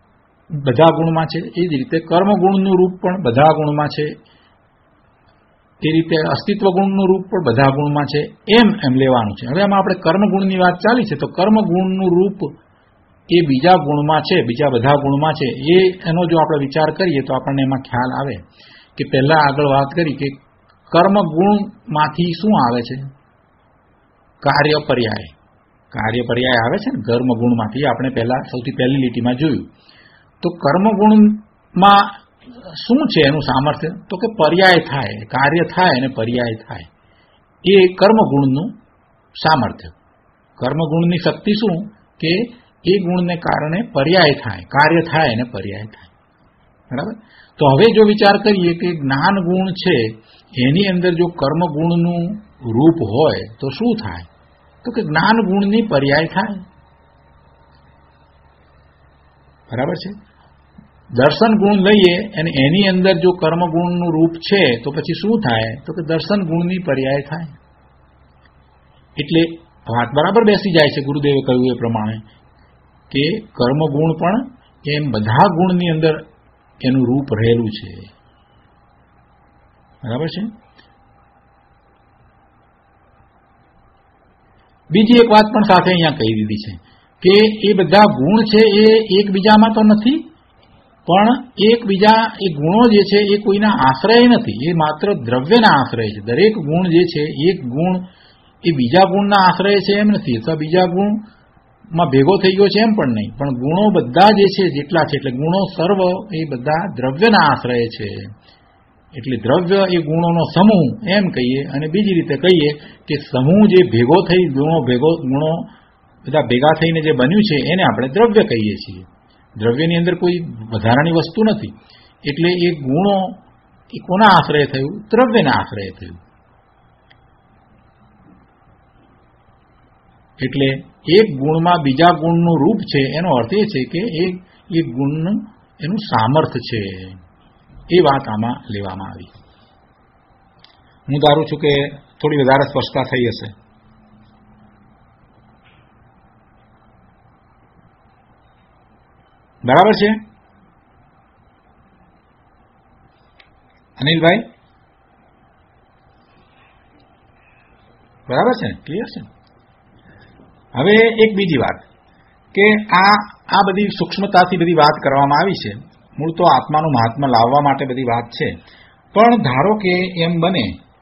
બધા ગુણમાં છે, એ જ રીતે કર્મ ગુણનું રૂપ પણ બધા ગુણમાં છે. તે રીતે અસ્તિત્વ ગુણનું રૂપ પણ બધા ગુણમાં છે એમ એમ લેવાનું છે. હવે આમાં આપણે કર્મગુણની વાત ચાલી છે, તો કર્મગુણનું રૂપ એ બીજા ગુણમાં છે, બીજા બધા ગુણમાં છે. એ એનો જો આપણે વિચાર કરીએ તો આપણને એમાં ખ્યાલ આવે કે પહેલા આગળ વાત કરી કે કર્મગુણમાંથી શું આવે છે? કાર્ય પર્યાય. કાર્ય પર્યાય આવે છે ને કર્મગુણમાંથી. આપણે પહેલા સૌથી પહેલી લીટીમાં જોયું. તો કર્મગુણમાં શું છે એનું સામર્થ્ય? તો કે પર્યાય થાય, કાર્ય થાય અને પર્યાય થાય. એ કર્મગુણનું સામર્થ્ય. કર્મગુણની શક્તિ શું કે એ ગુણને કારણે પર્યાય થાય, કાર્ય થાય અને પર્યાય થાય. બરાબર? તો હવે જો વિચાર કરીએ કે જ્ઞાન ગુણ છે એની અંદર જો કર્મગુણનું રૂપ હોય તો શું થાય? તો કે જ્ઞાન ગુણની પર્યાય થાય. બરાબર છે? દર્શન ગુણ લઈએ અને એની અંદર જો કર્મગુણનું રૂપ છે તો પછી શું થાય? તો કે દર્શન ગુણની પર્યાય થાય. એટલે વાત બરાબર બેસી જાય છે ગુરુદેવે કહ્યું એ પ્રમાણે કે કર્મગુણ પણ એમ બધા ગુણની અંદર એનું રૂપ રહેલું છે. બરાબર છે? બીજી એક વાત પણ સાથે અહીંયા કહી દીધી છે કે એ બધા ગુણ છે એ એકબીજામાં તો નથી, પણ એકબીજા એ ગુણો જે છે એ કોઈના આશ્રય નથી, એ માત્ર દ્રવ્યના આશ્રય છે. દરેક ગુણ જે છે એક ગુણ એ બીજા ગુણના આશ્રય છે એમ નથી, અથવા બીજા ગુણમાં ભેગો થઈ ગયો છે એમ પણ નહીં, પણ ગુણો બધા જે છે જેટલા છે એટલે ગુણો સર્વ એ બધા દ્રવ્યના આશ્રય છે. એટલે દ્રવ્ય એ ગુણોનો સમૂહ એમ કહીએ, અને બીજી રીતે કહીએ કે સમૂહ જે ભેગો થઈ ગુણો ભેગો ગુણો બધા ભેગા થઈને જે બન્યું છે એને આપણે દ્રવ્ય કહીએ છીએ. દ્રવ્યની અંદર કોઈ વધારાની વસ્તુ નથી. એટલે એ ગુણો એ કોના આશ્રય થયું? દ્રવ્યના આશ્રય થયું. એટલે એક ગુણમાં બીજા ગુણનું રૂપ છે એનો અર્થ એ છે કે એ ગુણનું એનું સામર્થ્ય છે. એ વાત આમાં લેવામાં આવી. હું ધારું છું કે થોડી વધારે સ્પષ્ટતા થઈ હશે. બરાબર છે અનિલભાઈ? બરાબર છે? ક્લિયર છે? હવે એક બીજી વાત કે આ આ બધી સૂક્ષ્મતાથી બધી વાત કરવામાં આવી છે. મૂળ તો આત્માનું મહાત્મા લાવવા માટે બધી વાત છે, પણ ધારો કે એમ બને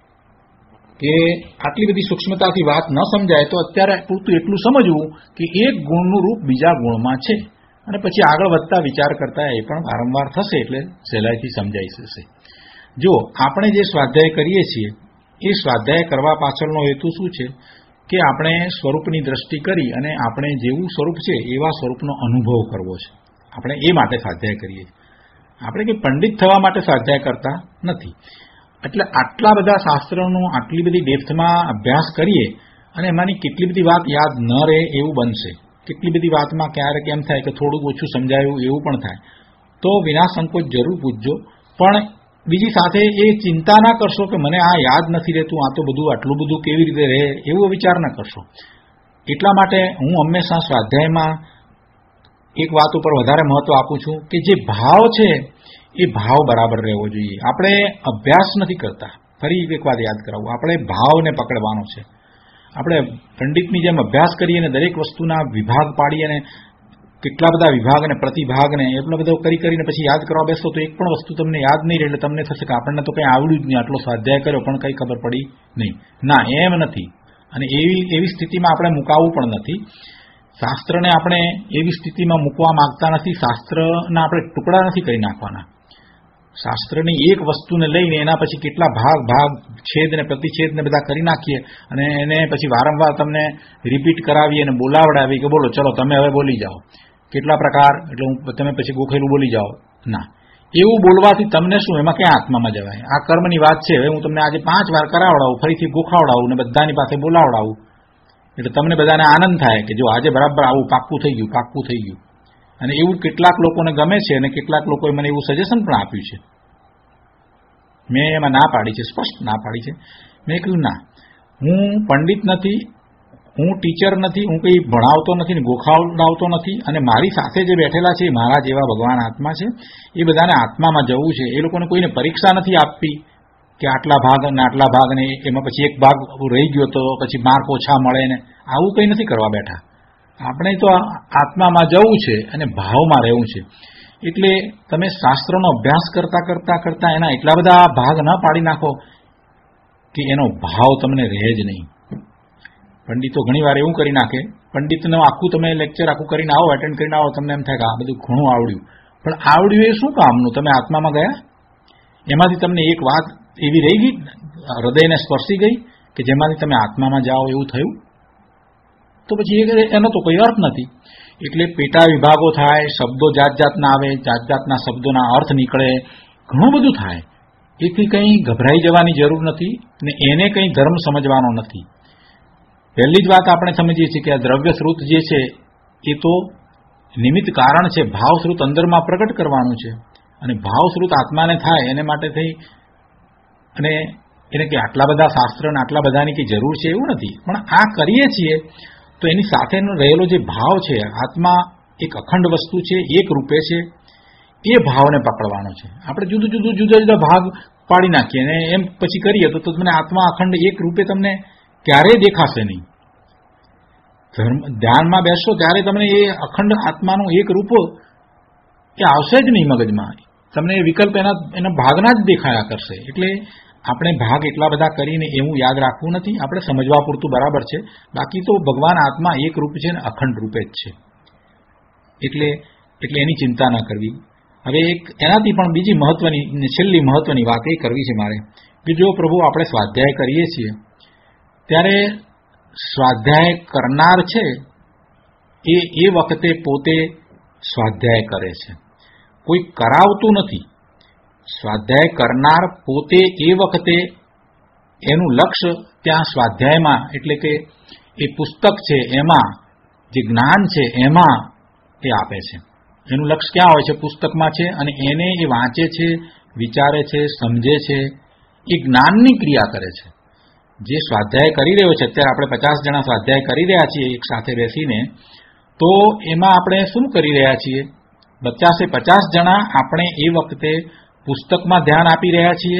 કે આટલી બધી સૂક્ષ્મતાથી વાત ન સમજાય તો અત્યારે પૂરતું એટલું સમજવું કે એક ગુણનું રૂપ બીજા ગુણમાં છે, અને પછી આગળ વધતા વિચાર કરતા એ પણ વારંવાર થશે એટલે સહેલાઈથી સમજાઈ જશે. જો આપણે જે સ્વાધ્યાય કરીએ છીએ એ સ્વાધ્યાય કરવા પાછળનો હેતુ શું છે કે આપણે સ્વરૂપની દ્રષ્ટિ કરી અને આપણે જેવું સ્વરૂપ છે એવા સ્વરૂપનો અનુભવ કરવો છે. આપણે એ માટે સ્વાધ્યાય કરીએ છીએ. આપણે કે પંડિત થવા માટે સ્વાધ્યાય કરતા નથી. એટલે આટલા બધા શાસ્ત્રોનું આટલી બધી ડેપ્થમાં અભ્યાસ કરીએ અને એમાંની કેટલી બધી વાત યાદ ન રહે એવું બનશે. કેટલી બધી વાતમાં ક્યારેક એમ થાય કે થોડુંક ઓછું સમજાયું એવું પણ થાય. તો વિના સંકોચ જરૂર પૂછજો, પણ બીજી સાથે એ ચિંતા ના કરશો કે મને આ યાદ નથી રહેતું, આ તો બધું આટલું બધું કેવી રીતે રહે એવો વિચાર ના કરશો. એટલા માટે હું હંમેશા સ્વાધ્યાયમાં એક વાત ઉપર વધારે મહત્વ આપું છું કે જે ભાવ છે એ ભાવ બરાબર રહેવો જોઈએ. આપણે અભ્યાસ નથી કરતા. ફરી એક વાત યાદ કરાવું, આપણે ભાવને પકડવાનો છે. આપણે પંડિતની જેમ અભ્યાસ કરીએ અને દરેક વસ્તુના વિભાગ પાડી અને કેટલા બધા વિભાગ અને પ્રતિભાગને એટલો બધો કરી કરીને પછી યાદ કરવા બેસો તો એક પણ વસ્તુ તમને યાદ નહીં રહે. એટલે તમને થશે કે આપણને તો કંઈ આવડ્યું જ નહીં, આટલો સ્વાધ્યાય કર્યો પણ કંઈ ખબર પડી નહીં. ના, એમ નથી. અને એવી એવી સ્થિતિમાં આપણે મુકાવવું પણ નથી. શાસ્ત્રને આપણે એવી સ્થિતિમાં મૂકવા માંગતા નથી. શાસ્ત્રના આપણે ટુકડા નથી કરી નાખવાના. શાસ્ત્રની એક વસ્તુને લઈને એના પછી કેટલા ભાગ ભાગ છેદ ને પ્રતિછેદ ને બધા કરી નાખીએ અને એને પછી વારંવાર તમને રિપીટ કરાવીએ અને બોલાવડાવી કે બોલો ચલો તમે હવે બોલી જાઓ કેટલા પ્રકાર, એટલે હું તમે પછી ગોખેલું બોલી જાઓ. ના, એવું બોલવાથી તમને શું, એમાં ક્યાં આત્મામાં જવાય? આ કર્મની વાત છે. હવે હું તમને આજે પાંચ વાર કરાવડાવું, ફરીથી ગોખાવડાવું ને બધાની પાસે બોલાવડાવું એટલે તમને બધાને આનંદ થાય કે જો આજે બરાબર આવું પાક્કું થઈ ગયું પાક્કું થઈ ગયું. અને એવું કેટલાક લોકોને ગમે છે અને કેટલાક લોકોએ મને એવું સજેશન પણ આપ્યું છે. મેં એમાં ના પાડી છે, સ્પષ્ટ ના પાડી છે. મેં કહ્યું ના, હું પંડિત નથી, હું ટીચર નથી, હું કંઈ ભણાવતો નથી ને ગોખાવડાવતો નથી, અને મારી સાથે જે બેઠેલા છે મારા જેવા ભગવાન આત્મા છે. એ બધાને આત્મામાં જવું છે. એ લોકોને કોઈને પરીક્ષા નથી આપવી કે આટલા ભાગ અને આટલા ભાગ ને એમાં પછી એક ભાગ રહી ગયો તો પછી માર્ક ઓછા મળે ને આવું કંઈ નથી કરવા બેઠા. આપણે તો આત્મામાં જવું છે અને ભાવમાં રહેવું છે. એટલે તમે શાસ્ત્રનો અભ્યાસ કરતા કરતા કરતા એના એટલા બધા ભાગ ન પાડી નાખો કે એનો ભાવ તમને રહે જ નહીં. પંડિતો ઘણી વાર એવું કરી નાખે, પંડિતનું આખું તમે લેક્ચર આખું કરીને આવો, એટેન્ડ કરીને આવો, તમને એમ થાય કે આ બધું ઘણું આવડ્યું, પણ આવડ્યું એ શું કામનું? તમે આત્મામાં ગયા, એમાંથી તમને એક વાત એવી રહી ગઈ, હૃદયને સ્પર્શી ગઈ કે જેમાંથી તમે આત્મામાં જાઓ એવું થયું, તો પછી એનો તો કોઈ અર્થ નથી. એટલે પેટા વિભાગો થાય, શબ્દો જાત જાતના આવે, જાત જાતના શબ્દોના અર્થ નીકળે, ઘણું બધું થાય. એથી કંઈ ગભરાઈ જવાની જરૂર નથી ને એને કંઈ ધર્મ સમજવાનો નથી. પહેલી જ વાત આપણે સમજીએ છીએ કે આ દ્રવ્ય સ્ત્રોત જે છે એ તો નિમિત્ત કારણ છે, ભાવ સ્ત્રોત અંદરમાં પ્રગટ કરવાનું છે અને ભાવ સ્ત્રોત આત્માને થાય એને માટે થઈ અને એને કે આટલા બધા શાસ્ત્ર અને આટલા બધાની કંઈ જરૂર છે એવું નથી, પણ આ કરીએ છીએ તો એની સાથેનો રહેલો જે ભાવ છે, આત્મા એક અખંડ વસ્તુ છે, એક રૂપે છે, એ ભાવને પકડવાનો છે. આપણે જુદું જુદું જુદા જુદા ભાગ પાડી નાખીએ અને એમ પછી કરીએ તો તમને આત્મા અખંડ એક રૂપે તમને ક્યારેય દેખાશે નહીં. ધર્મ ધ્યાનમાં બેસશો ત્યારે તમને એ અખંડ આત્માનું એક રૂપ એ આવશે જ નહીં મગજમાં. તમને એ વિકલ્પ એના એના ભાગના જ દેખાયા કરશે. એટલે આપણે ભાગ એટલા બધા કરીને એવું યાદ રાખવું નથી, આપણે સમજવા પૂરતું બરાબર છે. બાકી તો ભગવાન આત્મા એક રૂપ છે ને અખંડ રૂપે જ છે. એટલે એટલે એની ચિંતા ના કરવી. હવે એક એનાથી પણ બીજી મહત્વની છેલ્લી મહત્વની વાત એ કરવી છે મારે કે જો પ્રભુ આપણે સ્વાધ્યાય કરીએ છીએ ત્યારે સ્વાધ્યાય કરનાર છે એ એ વખતે પોતે સ્વાધ્યાય કરે છે, કોઈ કરાવતું નથી. સ્વાધ્યાય કરનાર પોતે એ વખતે એનું લક્ષ્ય ત્યાં સ્વાધ્યાયમાં એટલે કે એ પુસ્તક છે એમાં જે જ્ઞાન છે એમાં એ આપે છે. એનું લક્ષ્ય ક્યાં હોય છે? પુસ્તકમાં છે અને એને એ વાંચે છે, વિચારે છે, સમજે છે, એ જ્ઞાનની ક્રિયા કરે છે. જે સ્વાધ્યાય કરી રહ્યો છે, અત્યારે આપણે પચાસ જણા સ્વાધ્યાય કરી રહ્યા છીએ એક સાથે બેસીને, તો એમાં આપણે શું કરી રહ્યા છીએ? પચાસે પચાસ જણા આપણે એ વખતે પુસ્તકમાં ધ્યાન આપી રહ્યા છીએ,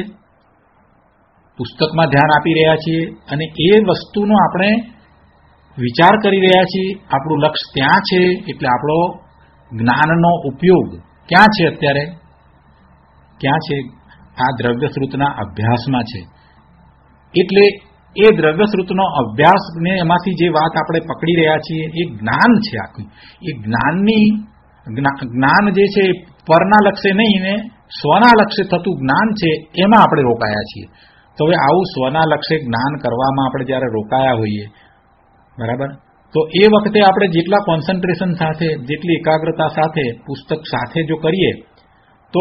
પુસ્તકમાં ધ્યાન આપી રહ્યા છીએ અને એ વસ્તુનો આપણે વિચાર કરી રહ્યા છીએ. આપણું લક્ષ્ય ત્યાં છે. એટલે આપણો જ્ઞાનનો ઉપયોગ ક્યાં છે? અત્યારે ક્યાં છે? આ દ્રવ્યશ્રુતના અભ્યાસમાં છે. એટલે એ દ્રવ્યશ્રુતનો અભ્યાસને એમાંથી જે વાત આપણે પકડી રહ્યા છીએ એ જ્ઞાન છે આખું. એ જ્ઞાનની જ્ઞાન જે છે પરના લક્ષ્ય નહીં ને સ્વના લક્ષ્ય થતું જ્ઞાન છે, એમાં આપણે રોકાયા છીએ. તો હવે આવું સ્વના લક્ષ્ય જ્ઞાન કરવામાં આપણે જ્યારે રોકાયા હોઈએ, બરાબર, તો એ વખતે આપણે જેટલા કોન્સન્ટ્રેશન સાથે, જેટલી એકાગ્રતા સાથે પુસ્તક સાથે જો કરીએ તો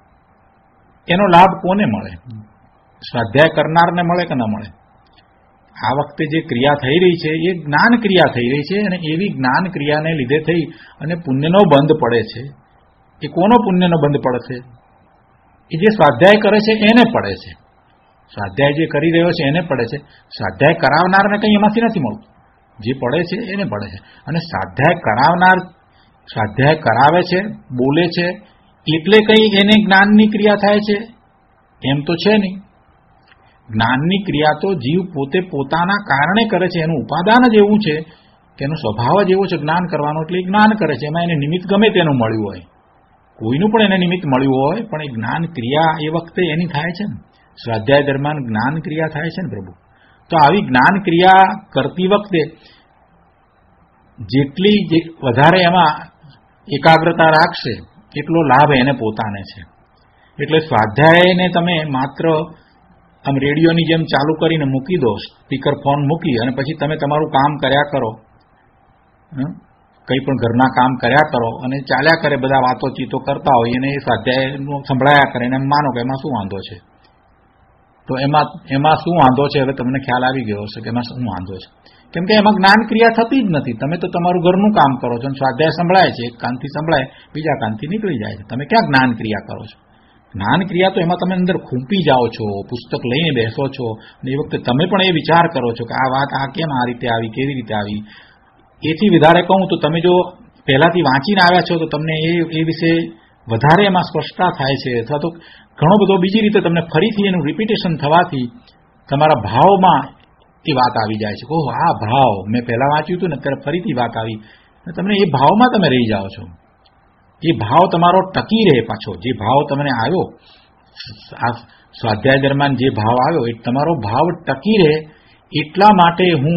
એનો લાભ કોને મળે? સ્વાધ્યાય કરનારને મળે કે ન મળે? આ વખતે જે ક્રિયા થઈ રહી છે એ જ્ઞાન ક્રિયા થઈ રહી છે અને એવી જ્ઞાન ક્રિયાને લીધે થઈ અને પુણ્યનો બંધ પડે છે. એ કોનો પુણ્યનો બંધ પડે છે? એ જે સ્વાધ્યાય કરે છે એને પડે છે. સ્વાધ્યાય જે કરી રહ્યો છે એને પડે છે. સ્વાધ્યાય કરાવનારને કંઈ એમાંથી નથી મળતું. જે પડે છે એને પડે છે. અને સ્વાધ્યાય કરાવનાર સ્વાધ્યાય કરાવે છે, બોલે છે, એટલે કંઈ એને જ્ઞાનની ક્રિયા થાય છે એમ તો છે નહીં. જ્ઞાનની ક્રિયા તો જીવ પોતે પોતાના કારણે કરે છે. એનું ઉપાદાન જ એવું છે કે એનો સ્વભાવ જ એવો છે જ્ઞાન કરવાનો, એટલે જ્ઞાન કરે છે. એમાં એને નિમિત્ત ગમે તેનું મળ્યું હોય, કોઈનું પણ એને નિમિત્ત મળ્યું હોય, પણ એ જ્ઞાન ક્રિયા એ વખતે એની થાય છે ને. સ્વાધ્યાય દરમિયાન જ્ઞાન ક્રિયા થાય છે ને પ્રભુ. તો આવી જ્ઞાન ક્રિયા કરતી વખતે જેટલી વધારે એમાં એકાગ્રતા રાખશે એટલો લાભ એને પોતાને છે. એટલે સ્વાધ્યાયને તમે માત્ર આમ રેડિયોની જેમ ચાલુ કરીને મૂકી દો, સ્પીકર ફોન મૂકી અને પછી તમે તમારું કામ કર્યા કરો, કંઈ પણ ઘરના કામ કર્યા કરો અને ચાલ્યા કરે, બધા વાતો ચીતો કરતા હોય અને એ સ્વાધ્યાયનું સંભળાયા કરે અને એમ માનો કે એમાં શું વાંધો છે. તો એમાં એમાં શું વાંધો છે? હવે તમને ખ્યાલ આવી ગયો હશે કે એમાં શું વાંધો છે. કેમ કે એમાં જ્ઞાન ક્રિયા થતી જ નથી. તમે તો તમારું ઘરનું કામ કરો છો અને સ્વાધ્યાય સંભળાય છે, એક કાનથી સંભળાય, બીજા કાનથી નીકળી જાય છે. તમે ક્યાં જ્ઞાન ક્રિયા કરો છો? જ્ઞાન ક્રિયા તો એમાં તમે અંદર ખૂંપી જાઓ છો, પુસ્તક લઈને બેસો છો અને એ વખતે તમે પણ એ વિચાર કરો છો કે આ વાત આ કેમ આ રીતે આવી, કેવી રીતે આવી. એથી વધારે કહું તો તમે જો પહેલાથી વાંચીને આવ્યા છો તો તમને એ એ વિશે વધારે એમાં સ્પષ્ટતા થાય છે, અથવા તો ઘણો બધો બીજી રીતે તમને ફરીથી એનું રિપીટેશન થવાથી તમારા ભાવમાં એ વાત આવી જાય છે. ઓહ, આ ભાવ મેં પહેલા વાંચ્યું હતું ને અત્યારે ફરીથી વાત આવી, તમને એ ભાવમાં તમે રહી જાઓ છો. એ ભાવ તમારો ટકી રહે પાછો. જે ભાવ તમને આવ્યો આ સ્વાધ્યાય દરમિયાન, જે ભાવ આવ્યો એ તમારો ભાવ ટકી રહે એટલા માટે હું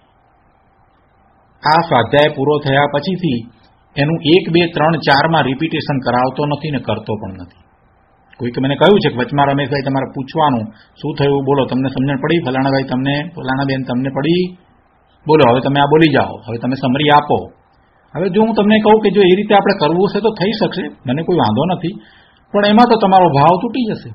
આ સ્વાધ્યાય પૂરો થયા પછીથી એનું એક બે ત્રણ ચારમાં રિપીટેશન કરાવતો નથી ને કરતો પણ નથી. કોઈકે મને કહ્યું છે કે વચમાં રમેશભાઈ તમારે પૂછવાનું શું થયું, બોલો, તમને સમજણ પડી? ફલાણાભાઈ તમને, ફલાણાબેન તમને પડી? બોલો, હવે તમે આ બોલી જાઓ, હવે તમે સમરી આપો. હવે જો હું તમને કહું કે જો એ રીતે આપણે કરવું હશે તો થઈ શકશે, મને કોઈ વાંધો નથી, પણ એમાં તો તમારો ભાવ તૂટી જશે.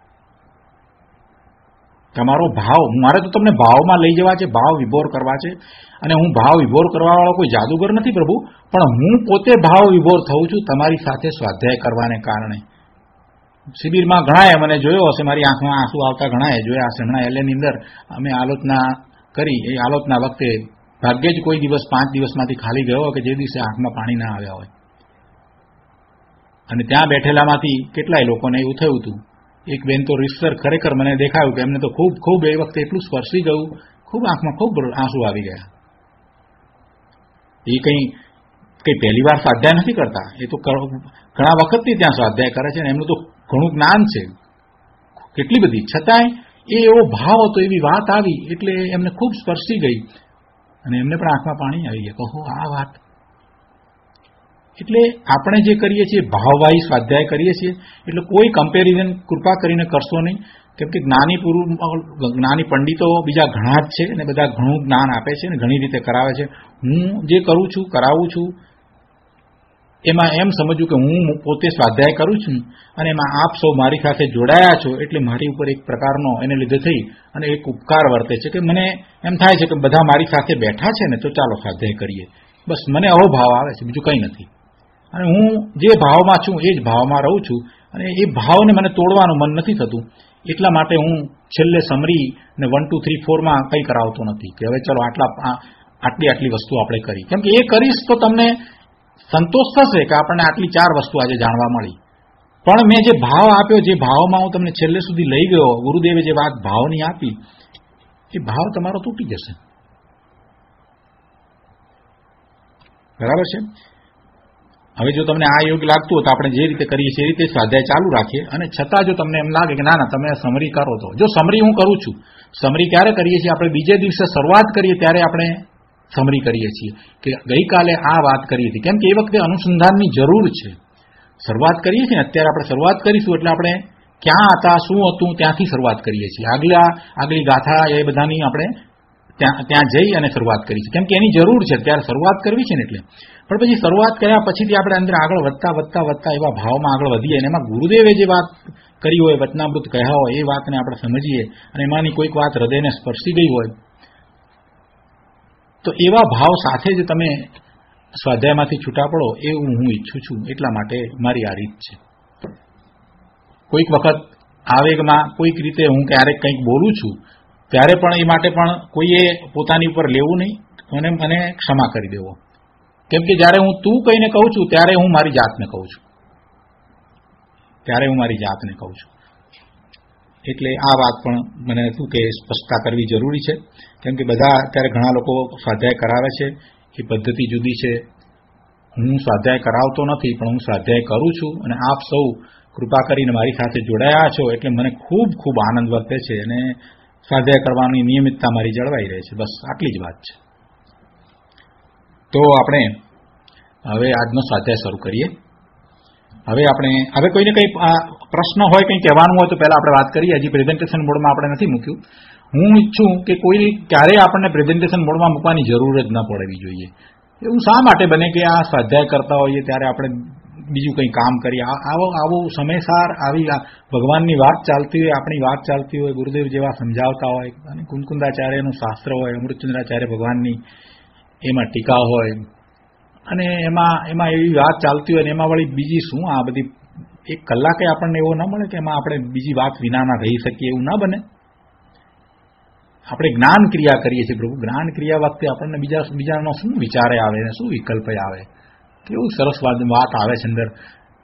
તમારો ભાવ, મારે તો તમને ભાવમાં લઈ જવા છે, ભાવ વિભોર કરવા છે. અને હું ભાવ વિભોર કરવાવાળો કોઈ જાદુગર નથી પ્રભુ, પણ હું પોતે ભાવ વિભોર થઉં છું તમારી સાથે સ્વાધ્યાય કરવાને કારણે. શિબિરમાં ઘણાએ મને જોયો હશે, મારી આંખમાં આંસુ આવતા ઘણાએ જોયા હશે. હમણાં એલએની અંદર અમે આલોચના કરી, એ આલોચના વખતે ભાગ્યે જ કોઈ દિવસ પાંચ દિવસમાંથી ખાલી ગયો કે જે દિવસે આંખમાં પાણી ના આવ્યા હોય. અને ત્યાં બેઠેલામાંથી કેટલાય લોકોને એવું થયું હતું. એક બેન તો રીતસર ખરેખર મને દેખાયું કે એમને તો ખૂબ ખૂબ એ વખતે એટલું સ્પર્શી ગયું, ખૂબ આંખમાં ખૂબ આંસુ આવી ગયા. એ કંઈ કંઈ પહેલી વાર સ્વાધ્યાય નથી કરતા, એ તો ઘણા વખતથી ત્યાં સ્વાધ્યાય કરે છે અને એમનું તો ઘણું જ્ઞાન છે, કેટલી બધી, છતાંય એ એવો ભાવ હતો, એવી વાત આવી એટલે એમને ખૂબ સ્પર્શી ગઈ અને એમને પણ આંખમાં પાણી આવી ગયા. કહો આ વાત. એટલે આપણે જે કરીએ છીએ ભાવવાહી સ્વાધ્યાય કરીએ છીએ, એટલે કોઈ કમ્પેરિઝન કૃપા કરીને કરશો નહીં, કેમ કે જ્ઞાની પુરુ જ્ઞાની પંડિતો બીજા ઘણા જ છે અને બધા ઘણું જ્ઞાન આપે છે અને ઘણી રીતે કરાવે છે. હું જે કરું છું, કરાવું છું, એમાં એમ સમજવું કે હું પોતે સ્વાધ્યાય કરું છું અને એમાં આપ સૌ મારી સાથે જોડાયા છો એટલે મારી ઉપર એક પ્રકારનો એને લીધે થઈ અને એક ઉપકાર વર્તે છે કે મને એમ થાય છે કે બધા મારી સાથે બેઠા છે ને તો ચાલો સ્વાધ્યાય કરીએ. બસ મને આવો ભાવ આવે છે, બીજું કંઈ નથી. અને હું જે ભાવમાં છું એ જ ભાવમાં રહું છું અને એ ભાવને મને તોડવાનું મન નથી થતું. એટલા માટે હું છેલ્લે સમરી ને વન ટુ થ્રી ફોરમાં કંઈ કરાવતો નથી કે હવે ચલો આટલા આટલી આટલી વસ્તુ આપણે કરી, કેમ કે એ કરીશ તો તમને સંતોષ થશે કે આપણને આટલી ચાર વસ્તુ આજે જાણવા મળી. પણ મેં જે ભાવ આપ્યો, જે ભાવમાં હું તમને છેલ્લે સુધી લઈ ગયો, ગુરુદેવે જે વાત ભાવની આપી, એ ભાવ તમારો તૂટી જશે. બરાબર છે? હવે જો તમને આ યોગ્ય લાગતું હોય તો આપણે જે રીતે કરીએ છીએ એ રીતે સ્વાધ્યાય ચાલુ રાખીએ. અને છતાં જો તમને એમ લાગે કે ના ના તમે સમરી કરો, તો જો સમરી હું કરું છું, સમરી ક્યારે કરીએ છીએ? આપણે બીજે દિવસે શરૂઆત કરીએ ત્યારે આપણે સમરી કરીએ છીએ કે ગઈકાલે આ વાત કરી હતી, કેમ કે એ વખતે અનુસંધાનની જરૂર છે. શરૂઆત કરીએ છીએ ને અત્યારે આપણે શરૂઆત કરીશું એટલે આપણે ક્યાં હતા, શું હતું, ત્યાંથી શરૂઆત કરીએ છીએ. આગલા આગલી ગાથા એ બધાની આપણે ત્યાં ત્યાં જઈ અને શરૂઆત કરી છે, કેમ કે એની જરૂર છે, ત્યારે શરૂઆત કરવી છે ને. એટલે પણ પછી શરૂઆત કર્યા પછીથી આપણે અંદર આગળ વધતા વધતા વધતા એવા ભાવમાં આગળ વધીએ અને એમાં ગુરુદેવે જે વાત કરી હોય, વચનામૃત કહ્યા હોય, એ વાતને આપણે સમજીએ અને એમાંની કોઈક વાત હૃદયને સ્પર્શી ગઈ હોય તો એવા ભાવ સાથે જ તમે સ્વાધ્યાયમાંથી છૂટા પડો એવું હું ઈચ્છું છું. એટલા માટે મારી આ રીત છે. કોઈક વખત આવેગમાં કોઈક રીતે હું ક્યારેક કંઈક બોલું છું ત્યારે પણ એ માટે પણ કોઈએ પોતાની ઉપર લેવું નહીં અને મને ક્ષમા કરી દેવો, કેમ કે જ્યારે હું તું કહીને કહું છું ત્યારે હું મારી જાતને કહું છું, ત્યારે હું મારી જાતને કહું છું. એટલે આ વાત પણ મને હતું કે સ્પષ્ટતા કરવી જરૂરી છે, કેમ કે બધા અત્યારે ઘણા લોકો સ્વાધ્યાય કરાવે છે, એ પદ્ધતિ જુદી છે. હું સ્વાધ્યાય કરાવતો નથી, પણ હું સ્વાધ્યાય કરું છું અને આપ સૌ કૃપા કરીને મારી સાથે જોડાયા છો એટલે મને ખૂબ ખૂબ આનંદ વર્તે છે અને સ્વાધ્યાય કરવાની નિયમિતતા મારી જળવાઈ રહે છે. બસ આટલી જ વાત છે. તો આપણે હવે આજનો સ્વાધ્યાય શરૂ કરીએ. હવે આપણે હવે કોઈને કંઈ પ્રશ્ન હોય, કંઈ કહેવાનું હોય તો પહેલાં આપણે વાત કરીએ. હજી પ્રેઝન્ટેશન મોડમાં આપણે નથી મૂક્યું. હું ઈચ્છું કે કોઈ ક્યારેય આપણને પ્રેઝન્ટેશન મોડમાં મૂકવાની જરૂર જ ન પડવી જોઈએ. એવું શા માટે બને કે આ સ્વાધ્યાય કરતા હોઈએ ત્યારે આપણે બીજું કંઈ કામ કરીએ? આવો આવો સમયસાર આવી ભગવાનની વાત ચાલતી હોય, આપણી વાત ચાલતી હોય, ગુરુદેવ જેવા સમજાવતા હોય અને કુંદકુંદાચાર્યનું શાસ્ત્ર હોય, અમૃતચંદ્રાચાર્ય ભગવાનની એમાં ટીકા હોય અને એમાં એમાં એવી વાત ચાલતી હોય ને એમાં વળી બીજી શું આ બધી એક કલાકે આપણને એવો ન મળે કે એમાં આપણે બીજી વાત વિનાના રહી શકીએ, એવું ના બને. આપણે જ્ઞાન ક્રિયા કરીએ છીએ પ્રભુ, જ્ઞાન ક્રિયા વખતે આપણને બીજા બીજાનો શું વિચારે આવે ને શું વિકલ્પ આવે, કેવું સરસ વાત આવે છે અંદર.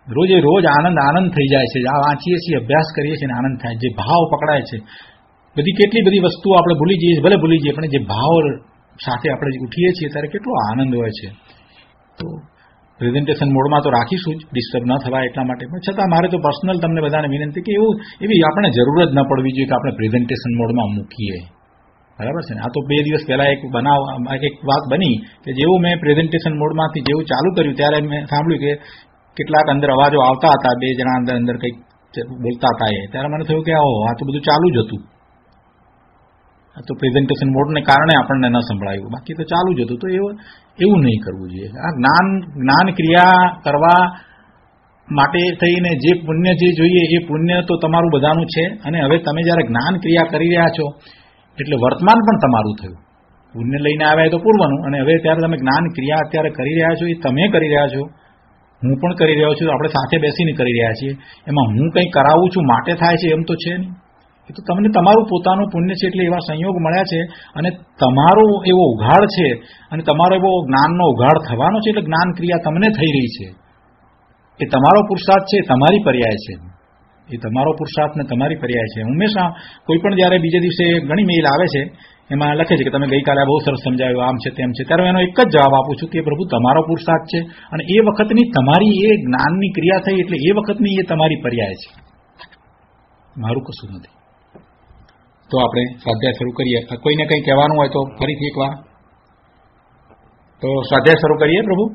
રોજે રોજ આનંદ આનંદ થઈ જાય છે. આ વાંચીએ છીએ, અભ્યાસ કરીએ છીએ, આનંદ થાય, જે ભાવ પકડાય છે. બધી કેટલી બધી વસ્તુઓ આપણે ભૂલી જઈએ, ભલે ભૂલી જઈએ, પણ જે ભાવ સાથે આપણે ઉઠીએ છીએ ત્યારે કેટલો આનંદ હોય છે. તો પ્રેઝન્ટેશન મોડમાં તો રાખીશું જ, ડિસ્ટર્બ ન થવાય એટલા માટે. પણ છતાં મારે તો પર્સનલ તમને બધાને વિનંતી કે એવું એવી આપણે જરૂર જ ન પડવી જોઈએ કે આપણે પ્રેઝન્ટેશન મોડમાં મૂકીએ. બરાબર છે ને? આ તો બે દિવસ પહેલા એક બનાવ એક વાત બની કે જેવું મેં પ્રેઝન્ટેશન મોડમાંથી જેવું ચાલુ કર્યું ત્યારે મેં સાંભળ્યું કે કેટલાક અંદર અવાજો આવતા હતા, બે જણા અંદર અંદર કંઈક બોલતા હતા. એ ત્યારે મને થયું કે ઓહો, આ તો બધું ચાલુ જ હતું. આ તો પ્રેઝન્ટેશન મોડને કારણે આપણને ન સંભળાયું, બાકી તો ચાલુ જ હતું. તો એવું એવું નહીં કરવું જોઈએ. આ જ્ઞાન જ્ઞાન ક્રિયા કરવા માટે થઈને જે પુણ્ય જે જોઈએ એ પુણ્ય તો તમારું બધાનું છે. અને હવે તમે જ્યારે જ્ઞાન ક્રિયા કરી રહ્યા છો એટલે વર્તમાન પણ તમારું થયું. પુણ્ય લઈને આવ્યા તો પૂર્વનું, અને હવે ત્યારે તમે જ્ઞાન ક્રિયા અત્યારે કરી રહ્યા છો, એ તમે કરી રહ્યા છો, હું પણ કરી રહ્યો છું, આપણે સાથે બેસીને કરી રહ્યા છીએ. એમાં હું કંઈ કરાવું છું માટે થાય છે એમ તો છે નહીં. એ તો તમને તમારું પોતાનું પુણ્ય છે, એટલે એવા સંયોગ મળ્યા છે અને તમારો એવો ઉઘાડ છે અને તમારો એવો જ્ઞાનનો ઉઘાડ થવાનો છે. એટલે જ્ઞાન ક્રિયા તમને થઈ રહી છે. એ તમારો પુરુષાર્થ છે, તમારી પર્યાય છે. એ તમારો પુરુષાર્થ ને તમારી પર્યાય છે. હંમેશા કોઈ પણ જ્યારે બીજે દિવસે ઘણી મેઇલ આવે છે એમાં લખે છે કે તમે ગઈકાલે બહુ સરસ સમજાવ્યું, આમ છે તેમ છે, ત્યારે એનો એક જ જવાબ આપું છું કે પ્રભુ તમારો પુરુષાર્થ છે અને એ વખતની તમારી એ જ્ઞાનની ક્રિયા થઈ એટલે એ વખતની એ તમારી પર્યાય છે, મારું કશું નથી. તો આપણે સ્વાધ્યાય શરૂ કરીએ. કોઈને કંઈ કહેવાનું હોય તો ફરીથી એક વાર તો સ્વાધ્યાય શરૂ કરીએ પ્રભુ.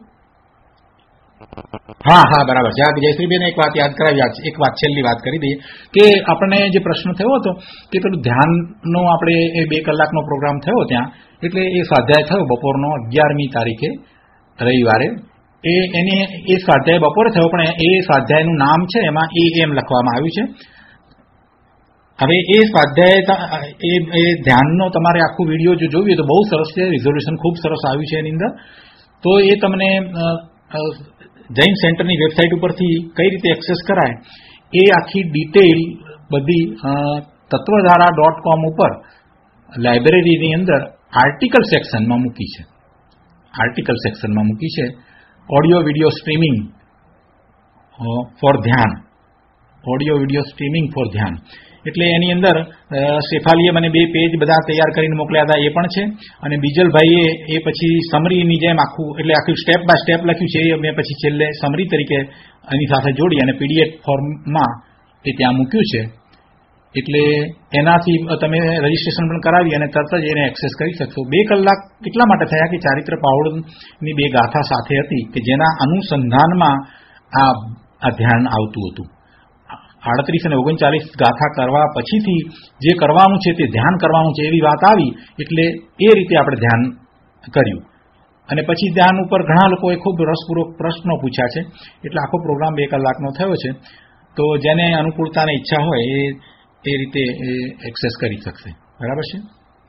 હા હા બરાબર છે. આ જયશ્રીબેન એક વાત યાદ કરાવી, એક વાત છેલ્લી વાત કરી દઈએ કે આપણને જે પ્રશ્ન થયો હતો કે પેલું ધ્યાનનો આપણે એ બે કલાકનો પ્રોગ્રામ થયો ત્યાં, એટલે એ સ્વાધ્યાય થયો બપોરનો અગિયારમી તારીખે રવિવારે. એ એની એ સ્વાધ્યાય બપોરે થયો, પણ એ સ્વાધ્યાયનું નામ છે એમાં એ એમ લખવામાં આવ્યું છે. હવે એ સ્વાધ્યાય એ ધ્યાનનો તમારે આખું વિડીયો જો જોઈએ તો બહુ સરસ છે, રિઝોલ્યુશન ખૂબ સરસ આવ્યું છે એની અંદર. તો એ તમને જૈન સેન્ટરની વેબસાઇટ ઉપરથી કઈ રીતે એક્સેસ કરાય એ આખી ડિટેલ બધી તત્વધારા ડોટ કોમ ઉપર લાઇબ્રેરીની અંદર આર્ટિકલ સેક્શનમાં મૂકી છે. આર્ટિકલ સેક્શનમાં મૂકી છે audio video streaming for dhyan, audio video streaming for dhyan. એટલે એની અંદર શેફાલીએ મને બે પેજ બધા તૈયાર કરીને મોકલ્યા હતા, એ પણ છે. અને બીજલભાઈએ એ પછી સમરીની જેમ આખું એટલે આખું સ્ટેપ બાય સ્ટેપ લખ્યું છે, એ મેં પછી છેલ્લે સમરી તરીકે એની સાથે જોડી અને પીડીએફ ફોર્મમાં એ ત્યાં મૂક્યું છે. એટલે એનાથી તમે રજીસ્ટ્રેશન પણ કરાવી અને તરત જ એને એક્સેસ કરી શકશો. બે કલાક એટલા માટે થયા કે ચારિત્ર પાવડની બે ગાથા સાથે હતી કે જેના અનુસંધાનમાં આ આ ધ્યાન આવતું હતું. આડત્રીસ અને ઓગણચાલીસ ગાથા કરવા પછીથી જે કરવાનું છે તે ધ્યાન કરવાનું છે એવી વાત આવી, એટલે એ રીતે આપણે ધ્યાન કર્યું. અને પછી ધ્યાન ઉપર ઘણા લોકોએ ખૂબ રસપૂર્વક પ્રશ્નો પૂછ્યા છે, એટલે આખો પ્રોગ્રામ બે કલાકનો થયો છે. તો જેને અનુકૂળતાની ઈચ્છા હોય એ એ રીતે એક્સેસ કરી શકશે. બરાબર છે.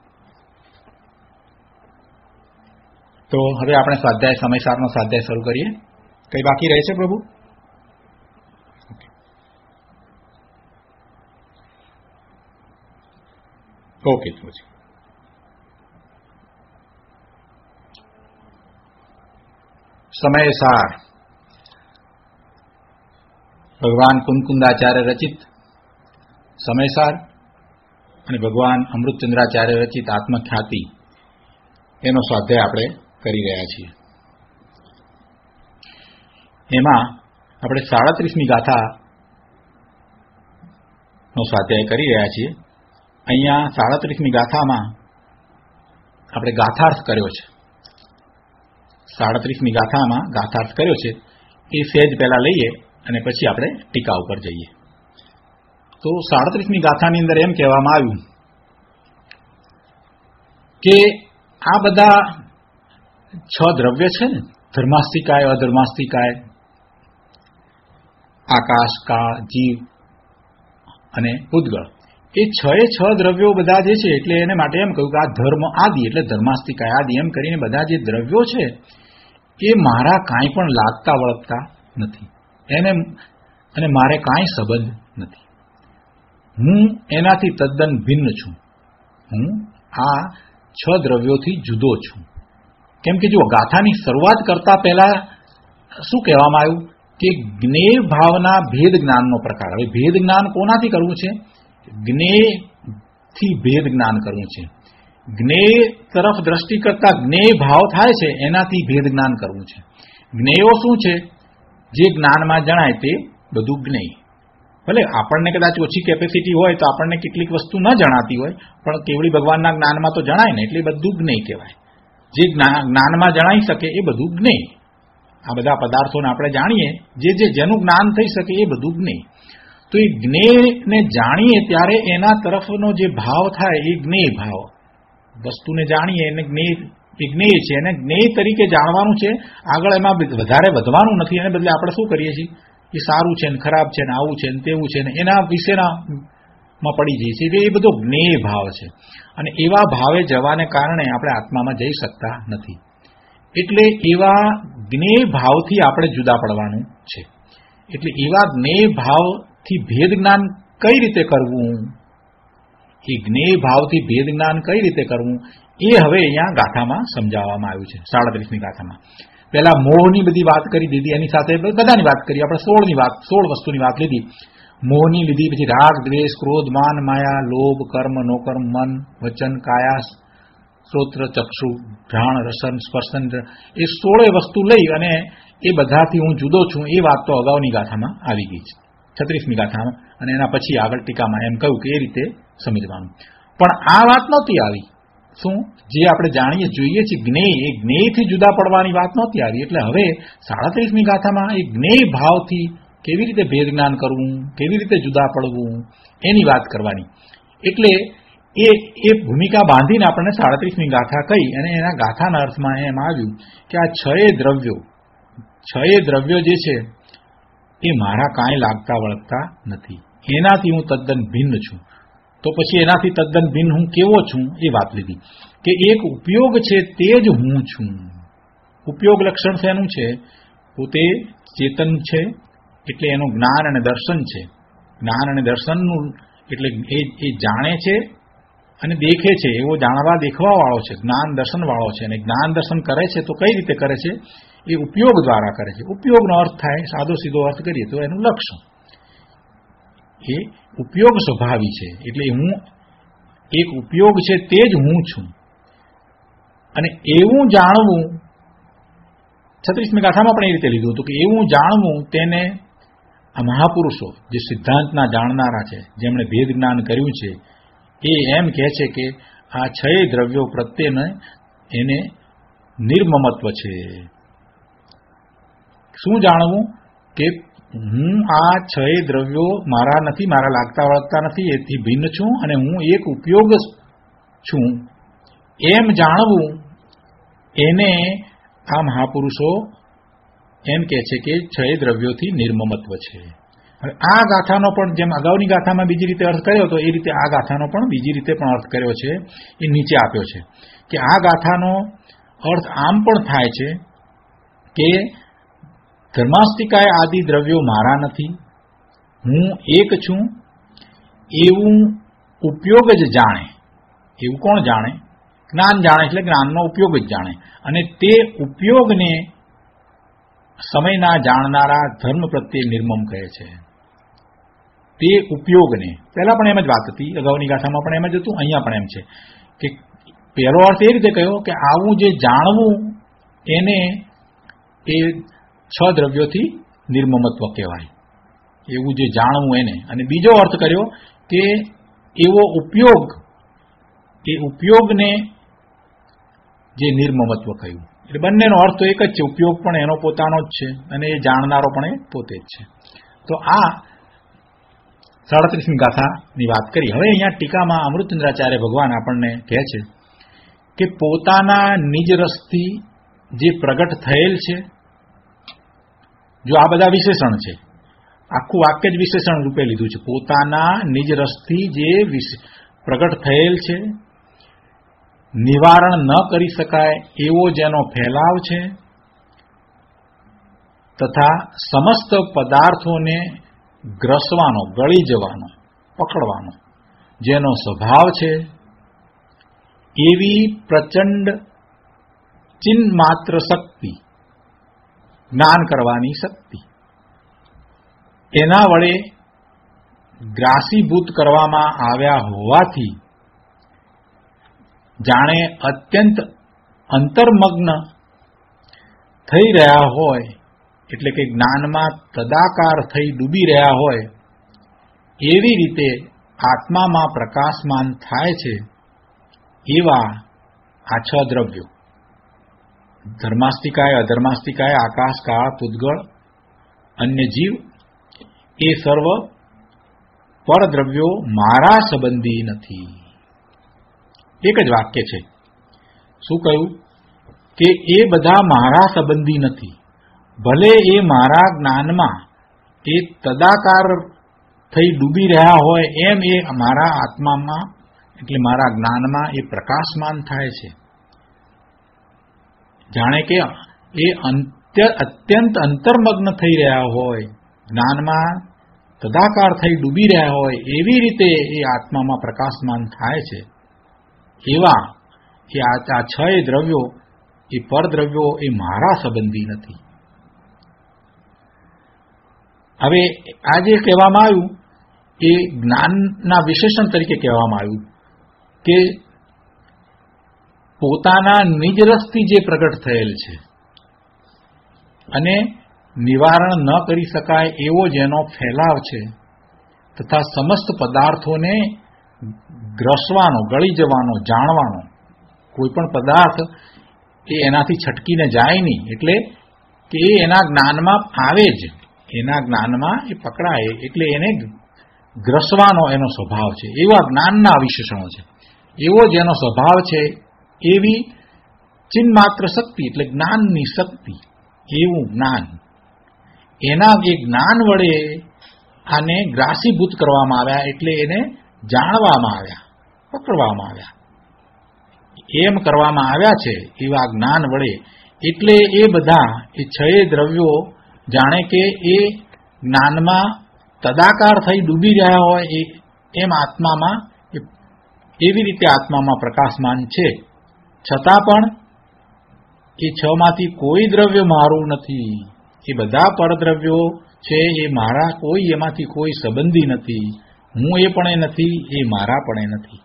તો હવે આપણે સ્વાધ્યાય સમયસારનો સ્વાધ્યાય શરૂ કરીએ. કઈ બાકી રહે છે પ્રભુ? ઓકે. પછી સમયસાર ભગવાન કુંકુંદાચાર્ય રચિત સમયસાર અને ભગવાન અમૃતચંદ્રાચાર્ય રચિત આત્મખ્યાતિ એનો સ્વાધ્યાય આપણે કરી રહ્યા છીએ. એમાં આપણે સાડત્રીસમી ગાથા નો સ્વાધ્યાય કરી રહ્યા છીએ. અહીંયા સાડત્રીસમી ગાથામાં આપણે ગાથાર્થ કર્યો છે. સાડત્રીસમી ગાથામાં ગાથાર્થ કર્યો છે એ સહેજ પહેલા લઈએ અને પછી આપણે ટીકા ઉપર જઈએ. તો સાડત્રીસમી ગાથાની અંદર એમ કહેવામાં આવ્યું કે આ બધા છ દ્રવ્ય છે ને, ધર્માસ્તિકાય, અધર્માસ્તિકાય, આકાશ, કાળ, જીવ અને ઉદ્ગળ, એ છ એ છ દ્રવ્યો બધા જે છે એટલે એને માટે એમ કહ્યું કે આ ધર્મ આદિ એટલે ધર્માસ્તિકાય આદિ એમ કરીને બધા જે દ્રવ્યો છે એ મારા કાંઈ પણ લાગતા વળગતા નથી, એને અને મારે કાંઈ સંબંધ નથી. હું એનાથી તદ્દન ભિન્ન છું. હું આ છ દ્રવ્યોથી જુદો છું. કેમ કે જો ગાથાની શરૂઆત કરતા પહેલા શું કહેવામાં આવ્યું કે જ્ઞેય ભાવના ભેદ જ્ઞાનનો પ્રકાર. હવે ભેદ જ્ઞાન કોનાથી કરવું છે? જ્ઞેયથી ભેદ જ્ઞાન કરવું છે. જ્ઞેય તરફ દ્રષ્ટિ કરતા જ્ઞેય ભાવ થાય છે એનાથી ભેદ જ્ઞાન કરવું છે. જ્ઞેયો શું છે? જે જ્ઞાનમાં જણાય તે બધું જ્ઞેય. ભલે આપણને કદાચ ઓછી કેપેસિટી હોય તો આપણને કેટલીક વસ્તુ ન જણાતી હોય, પણ કેવળી ભગવાનના જ્ઞાનમાં તો જણાય ને, એટલે બધું જ્ઞેય કહેવાય. જે જ્ઞાનમાં જણાઈ શકે એ બધું જ્ઞેય. આ બધા પદાર્થોને આપણે જાણીએ, જે જે જેનું જ્ઞાન થઈ શકે એ બધું જ્ઞેય. તો એ જ્ઞેયને જાણીએ ત્યારે એના તરફનો જે ભાવ થાય એ જ્ઞેય ભાવ. વસ્તુને જાણીએ એને જ્ઞેય એ જ્ઞેય છે, એને જ્ઞેય તરીકે જાણવાનું છે. આગળ એમાં વધારે વધવાનું નથી. એને બદલે આપણે શું કરીએ છીએ? એ સારું છે ને ખરાબ છે ને આવું છે ને તેવું છે ને એના વિશેનામાં પડી જઈએ છીએ. એ બધો જ્ઞેય ભાવ છે, અને એવા ભાવે જવાને કારણે આપણે આત્મામાં જઈ શકતા નથી. એટલે એવા જ્ઞેય ભાવથી આપણે જુદા પડવાનું છે. એટલે એવા જ્ઞેય ભાવથી ભેદ જ્ઞાન કઈ રીતે કરવું, એ જ્ઞેય ભાવથી ભેદ જ્ઞાન કઈ રીતે કરવું એ હવે અહીંયા ગાથામાં સમજાવવામાં આવ્યું છે. સાડત્રીસમી ગાથામાં પહેલા મોહની બધી વાત કરી દીધી, એની સાથે બધાની વાત કરી. આપણે સોળની વાત સોળ વસ્તુની વાત લીધી. મોહની લીધી, પછી રાગ, દ્વેષ, ક્રોધ, માન, માયા, લોભ, કર્મ, નોકર્મ, મન, વચન, કાયા, શ્રોત્ર, ચક્ષુ, ઘ્રાણ, રસન, સ્પર્શન, એ સોળે વસ્તુ લઈ અને એ બધાથી હું જુદો છું એ વાત તો અગાઉની ગાથામાં આવી ગઈ છે, છત્રીસમી ગાથામાં. અને એના પછી આગળ ટીકામાં એમ કહ્યું કે એ રીતે સમજવાનું. પણ આ વાત નહોતી આવી. શું? જે આપણે જાણીએ જોઈએ છીએ જ્ઞેય, એ જ્ઞેયથી જુદા પડવાની વાત નહોતી આવી. એટલે હવે સાડત્રીસમી ગાથામાં એ જ્ઞેય ભાવથી કેવી રીતે ભેદ જ્ઞાન કરવું, કેવી રીતે જુદા પડવું એની વાત કરવાની. એટલે એ એ ભૂમિકા બાંધીને આપણને સાડત્રીસમી ગાથા કહી, અને એના ગાથાના અર્થમાં એમ આવ્યું કે આ છએ દ્રવ્યો છએ દ્રવ્યો જે છે એ મારા કાંઈ લાગતા વળગતા નથી. એનાથી હું તદ્દન ભિન્ન છું. તો પછી એનાથી તદ્દન ભિન્ન હું કેવો છું એ વાત લીધી કે એક ઉપયોગ છે તે જ હું છું. ઉપયોગ લક્ષણ શેનું છે? પોતે ચેતન છે, એટલે એનું જ્ઞાન અને દર્શન છે. જ્ઞાન અને દર્શનનું એટલે એ જાણે છે અને દેખે છે, એવો જાણવા દેખવા વાળો છે, જ્ઞાન દર્શન વાળો છે. અને જ્ઞાન દર્શન કરે છે તો કઈ રીતે કરે છે? એ ઉપયોગ દ્વારા કરે છે. ઉપયોગનો અર્થ થાય, સાદો સીધો અર્થ કરીએ તો એનું લક્ષણ એ ઉપયોગ સ્વભાવી છે. એટલે હું એક ઉપયોગ છે તે જ હું છું. અને એવું જાણવું, છત્રીસમી ગાથામાં પણ એ રીતે લીધું હતું કે એવું જાણવું તેને આ મહાપુરુષો જે સિદ્ધાંતના જાણનારા છે, જેમણે ભેદ જ્ઞાન કર્યું છે, એ એમ કહે છે કે આ છ દ્રવ્યો પ્રત્યેને એને નિર્મમત્વ છે. શું જાણવું? કે હું આ છ દ્રવ્યો મારા નથી, મારા લાગતા વળગતા નથી, એથી ભિન્ન છું અને હું એક ઉપયોગ છું એમ જાણવું, એને આ મહાપુરુષો એમ કહે છે કે છ દ્રવ્યોથી નિર્મમત્વ છે. હવે આ ગાથાનો પણ જેમ અગાઉની ગાથામાં બીજી રીતે અર્થ કર્યો હતો, એ રીતે આ ગાથાનો પણ બીજી રીતે પણ અર્થ કર્યો છે. એ નીચે આપ્યો છે કે આ ગાથાનો અર્થ આમ પણ થાય છે કે ધર્માસ્તિકાય આદિ દ્રવ્યો મારા નથી, હું એક છું એવું ઉપયોગ જ જાણે. એવું કોણ જાણે? જ્ઞાન જાણે, એટલે જ્ઞાનનો ઉપયોગ જ જાણે. અને તે ઉપયોગને સમયના જાણનારા ધર્મ પ્રત્યે નિર્મમ કહે છે. તે ઉપયોગને પહેલા પણ એમ જ વાત હતી, અગાઉની ગાથામાં પણ એમ જ હતું, અહીંયા પણ એમ છે કે પહેલો અર્થ એ રીતે કહ્યો કે આવું જે જાણવું એને એ છ દ્રવ્યોથી નિર્મમત્વ કહેવાય, એવું જે જાણવું એને. અને બીજો અર્થ કર્યો કે એવો ઉપયોગ, એ ઉપયોગને જે નિર્મમત્વ કહ્યું. એટલે બંનેનો અર્થ તો એક જ છે, ઉપયોગ પણ એનો પોતાનો જ છે અને એ જાણનારો પણ એ પોતે જ છે. તો આ સાડત્રીસમી ગાથાની વાત કરી. હવે અહીંયા ટીકામાં અમૃતચંદ્રાચાર્ય ભગવાન આપણને કહે છે કે પોતાના નિજ રસથી જે પ્રગટ થયેલ છે, જો આ બધા વિશેષણ છે, આખું વાક્ય જ વિશેષણ રૂપે લીધું છે. પોતાના નિજ રસથી જે પ્રગટ થયેલ છે, નિવારણ ન કરી શકાય એવો જેનો ફેલાવ છે, તથા સમસ્ત પદાર્થોને ગ્રસવાનો, ગળી જવાનો, પકડવાનો જેનો સ્વભાવ છે, એવી પ્રચંડ ચિન્માત્ર શક્તિ, જ્ઞાન કરવાની શક્તિ, એના વડે ગ્રાસીભૂત કરવામાં આવ્યા હોવાથી જાણે અત્યંત અંતર્મગ્ન થઈ રહ્યા હોય, એટલે કે જ્ઞાનમાં તદાકાર થઈ ડૂબી રહ્યા હોય, એવી રીતે આત્મામાં પ્રકાશમાન થાય છે એવા આ છ દ્રવ્યો ધર્માસ્તિકાય, અધર્માસ્તિકાય, આકાશ, કાળ, પૂતગળ, અન્ય જીવ એ સર્વ પરદ્રવ્યો મારા સંબંધી નથી. એક જ વાક્ય છે. શું કહ્યું? કે એ બધા મારા સંબંધી નથી. ભલે એ મારા જ્ઞાનમાં એ તદાકાર થઈ ડૂબી રહ્યા હોય એમ એ મારા આત્મામાં એટલે મારા જ્ઞાનમાં એ પ્રકાશમાન થાય છે. જાણે કે એ અત્યંત અંતર્મગ્ન થઈ રહ્યા હોય, જ્ઞાનમાં તદાકાર થઈ ડૂબી રહ્યા હોય એવી રીતે એ આત્મામાં પ્રકાશમાન થાય છે. એવા એ આ છ દ્રવ્યો એ પરદ્રવ્યો એ મારા સંબંધી નથી. હવે આજે કહેવામાં આવ્યું એ જ્ઞાનના વિશેષણ તરીકે કહેવામાં આવ્યું કે પોતાના નિજ રસથી જે પ્રગટ થયેલ છે અને નિવારણ ન કરી શકાય એવો જેનો ફેલાવ છે તથા સમસ્ત પદાર્થોને ગ્રસવાનો, ગળી જવાનો, જાણવાનો, કોઈ પણ પદાર્થ એ એનાથી છટકીને જાય નહીં, એટલે કે એ એના જ્ઞાનમાં આવે જ, એના જ્ઞાનમાં એ પકડાય એટલે એને ગ્રસવાનો એનો સ્વભાવ છે. એવા જ્ઞાનના વિશેષણો છે. એવો જેનો સ્વભાવ છે એવી ચિન્માત્ર શક્તિ એટલે જ્ઞાનની શક્તિ, એવું જ્ઞાન, એના એ જ્ઞાન વડે આને ગ્રાસીભૂત કરવામાં આવ્યા એટલે એને જાણવામાં આવ્યા, પકડવામાં આવ્યા, એમ કરવામાં આવ્યા છે એવા જ્ઞાન વડે. એટલે એ બધા એ છ દ્રવ્યો જાણે કે એ જ્ઞાનમાં તદાકાર થઈ ડૂબી રહ્યા હોય એ એમ આત્મામાં એવી રીતે આત્મામાં પ્રકાશમાન છે. છતાં પણ એ છ માંથી કોઈ દ્રવ્ય મારું નથી. એ બધા પરદ્રવ્યો છે એ મારા, કોઈ એમાંથી કોઈ સંબંધી નથી. હું એ પણ નથી, એ મારા પણ નથી.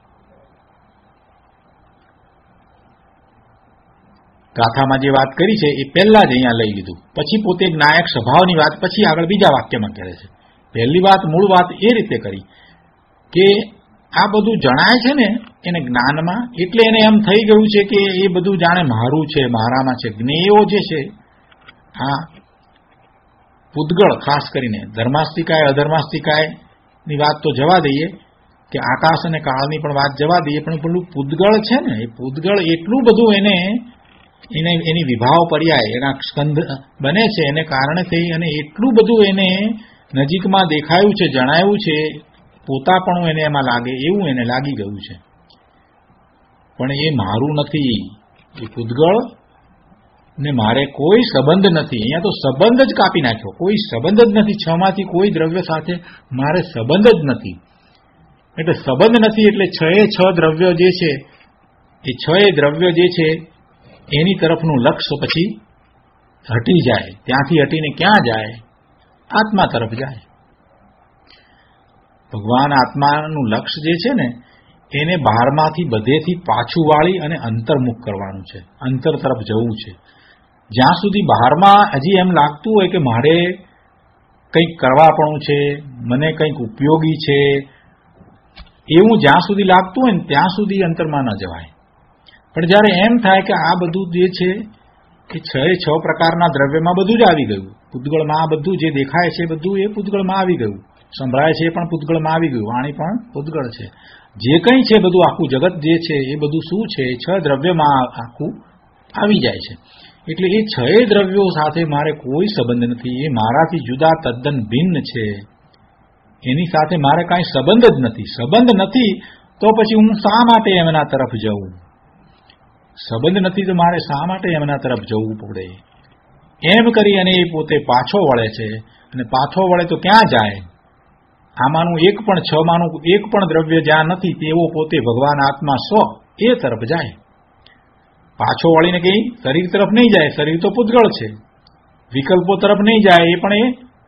ગાથામાં જે વાત કરી છે એ પહેલા જ અહીંયા લઈ લીધું, પછી પોતે જ્ઞાયક સ્વભાવની વાત પછી આગળ બીજા વાક્યમાં કરે છે. પહેલી વાત, મૂળ વાત એ રીતે કરી કે આ બધું જણાય છે ને એને જ્ઞાનમાં, એટલે એને એમ થઈ ગયું છે કે એ બધું જાણે મારું છે, મારામાં છે. જ્ઞેયો જે છે આ પૂતગળ, ખાસ કરીને ધર્માસ્તિકાય, અધર્માસ્તિકાય ની વાત તો જવા દઈએ, કે આકાશ અને કાળની પણ વાત જવા દઈએ, પણ પેલું પૂતગળ છે ને એ પૂતગળ એટલું બધું એને એને એની વિભાવ પર્યાય એના સ્કંદ બને છે એને કારણે થઈ અને એટલું બધું એને નજીકમાં દેખાયું છે, જણાયું છે, પોતાપણું એને એમાં લાગે એવું એને લાગી ગયું છે. પણ એ મારું નથી. એ પૂતગળ ને મારે કોઈ સંબંધ નથી. અહીંયા તો સંબંધ જ કાપી નાખ્યો, કોઈ સંબંધ જ નથી. છ માંથી કોઈ દ્રવ્ય સાથે મારે સંબંધ જ નથી. એટલે સંબંધ નથી એટલે છ એ છ દ્રવ્યો જે છે એ છ એ દ્રવ્યો જે છે એની તરફનું લક્ષ્ય પછી હટી જાય. ત્યાંથી હટીને ક્યાં જાય? આત્મા તરફ જાય. ભગવાન આત્માનું લક્ષ્ય જે છે ને એને બહારમાંથી બધેથી પાછું વાળી અને અંતર્મુખ કરવાનું છે, અંતર તરફ જવું છે. જ્યાં સુધી બહારમાં હજી એમ લાગતું હોય કે મારે કંઈક કરવાપણું છે, મને કંઈક ઉપયોગી છે, એવું જ્યાં સુધી લાગતું હોય ને ત્યાં સુધી અંતરમાં ન જવાય. પણ જ્યારે એમ થાય કે આ બધું જે છે એ છ એ છ પ્રકારના દ્રવ્યમાં બધું જ આવી ગયું, પૂતગળમાં આ બધું જે દેખાય છે બધું એ પૂતગળમાં આવી ગયું, સંભળાય છે એ પણ પૂતગળમાં આવી ગયું, વાણી પણ પૂતગળ છે, જે કંઈ છે બધું આખું જગત જે છે એ બધું શું છે? છ દ્રવ્યમાં આખું આવી જાય છે. એટલે એ છ દ્રવ્યો સાથે મારે કોઈ સંબંધ નથી. એ મારાથી જુદા તદ્દન ભિન્ન છે. એની સાથે મારે કાંઈ સંબંધ જ નથી. સંબંધ નથી તો પછી હું શા માટે એમના તરફ જઉં? સંબંધ નથી તો મારે શા માટે એમના તરફ જવું પડે? એમ કરી અને એ પોતે પાછો વળે છે. અને પાછો વળે તો ક્યાં જાય? આમાંનું એક પણ છ માનું એક પણ દ્રવ્ય જ્યાં નથી તેવો પોતે ભગવાન આત્મા સ્વ એ તરફ જાય. પાછો વળીને કઈ શરીર તરફ નહીં જાય, શરીર તો પૂતગળ છે. વિકલ્પો તરફ નહીં જાય, એ પણ એ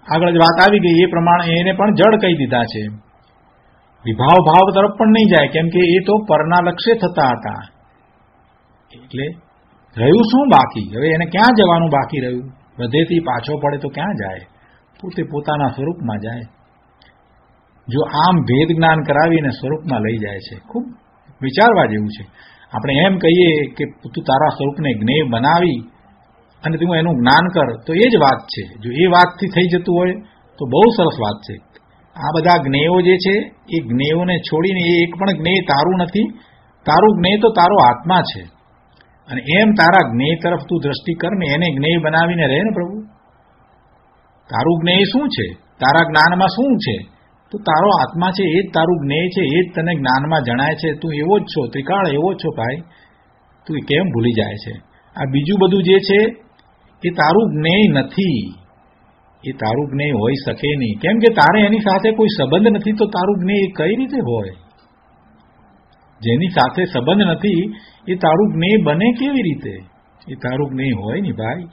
આગળ જ વાત આવી ગઈ એ પ્રમાણે એને પણ જડ કહી દીધા છે. વિભાવ ભાવ તરફ પણ નહીં જાય, કેમ કે એ તો પરના લક્ષ્ય થતા હતા. એટલે રહ્યું શું બાકી? હવે એને ક્યાં જવાનું બાકી રહ્યું? વધેથી પાછો પડે તો ક્યાં જાય? પોતે પોતાના સ્વરૂપમાં જાય. જો આમ ભેદ જ્ઞાન કરાવીને સ્વરૂપમાં લઈ જાય છે. ખૂબ વિચારવા જેવું છે. આપણે એમ કહીએ કે તું તારા સ્વરૂપને જ્ઞેય બનાવી અને તું એનું જ્ઞાન કર, તો એ જ વાત છે. જો એ વાતથી થઈ જતું હોય તો બહુ સરસ વાત છે. આ બધા જ્ઞેયો જે છે એ જ્ઞેયોને છોડીને એ એક પણ જ્ઞેય તારું નથી. તારું જ્ઞેય તો તારો આત્મા છે. અને એમ તારા જ્ઞેય તરફ તું દ્રષ્ટિ કર ને એને જ્ઞેય બનાવીને રહે ને પ્રભુ. તારું જ્ઞેય શું છે? તારા જ્ઞાનમાં શું છે? તો તારો આત્મા છે, એ જ તારું જ્ઞેય છે, એ જ તને જ્ઞાનમાં જણાય છે. તું એવો જ છો, ત્રિકાળ એવો જ છો ભાઈ. તું કેમ ભૂલી જાય છે? આ બીજું બધું જે છે એ તારું જ્ઞેય નથી. એ તારું જ્ઞેય હોઈ શકે નહીં. કેમ કે તારે એની સાથે કોઈ સંબંધ નથી, તો તારું જ્ઞેય કઈ રીતે હોય? જેની સાથે સંબંધ નથી એ તારું જ્ઞેય બને કેવી રીતે? એ તારું જ્ઞેય હોય નહીં ભાઈ.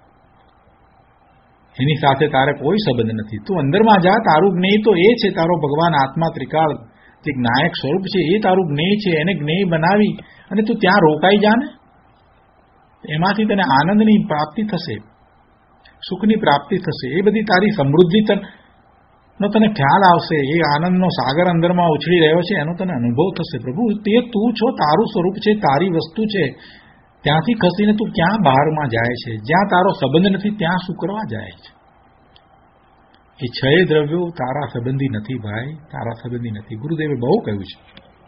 એની સાથે તારે કોઈ સંબંધ નથી. તું અંદરમાં જા. તારું જ્ઞેય તો એ છે, તારો ભગવાન આત્મા ત્રિકાળ જે જ્ઞાયક સ્વરૂપ છે એ તારું જ્ઞેય છે. એને જ્ઞેય બનાવી અને તું ત્યાં રોકાઈ જા ને, એમાંથી તને આનંદની પ્રાપ્તિ થશે, સુખની પ્રાપ્તિ થશે. એ બધી તારી સમૃદ્ધિ નો તને ખ્યાલ આવશે. એ આનંદનો સાગર અંદરમાં ઉછળી રહ્યો છે એનો તને અનુભવ થશે. પ્રભુ તે તું છો, તારું સ્વરૂપ છે, તારી વસ્તુ છે. ત્યાંથી ખસીને તું ક્યાં બહારમાં જાય છે? જ્યાં તારો સંબંધ નથી ત્યાં શું કરવા જાય છે? એ છ દ્રવ્યો તારા સંબંધી નથી ભાઈ, તારા સંબંધી નથી. ગુરુદેવે બહુ કહ્યું છે,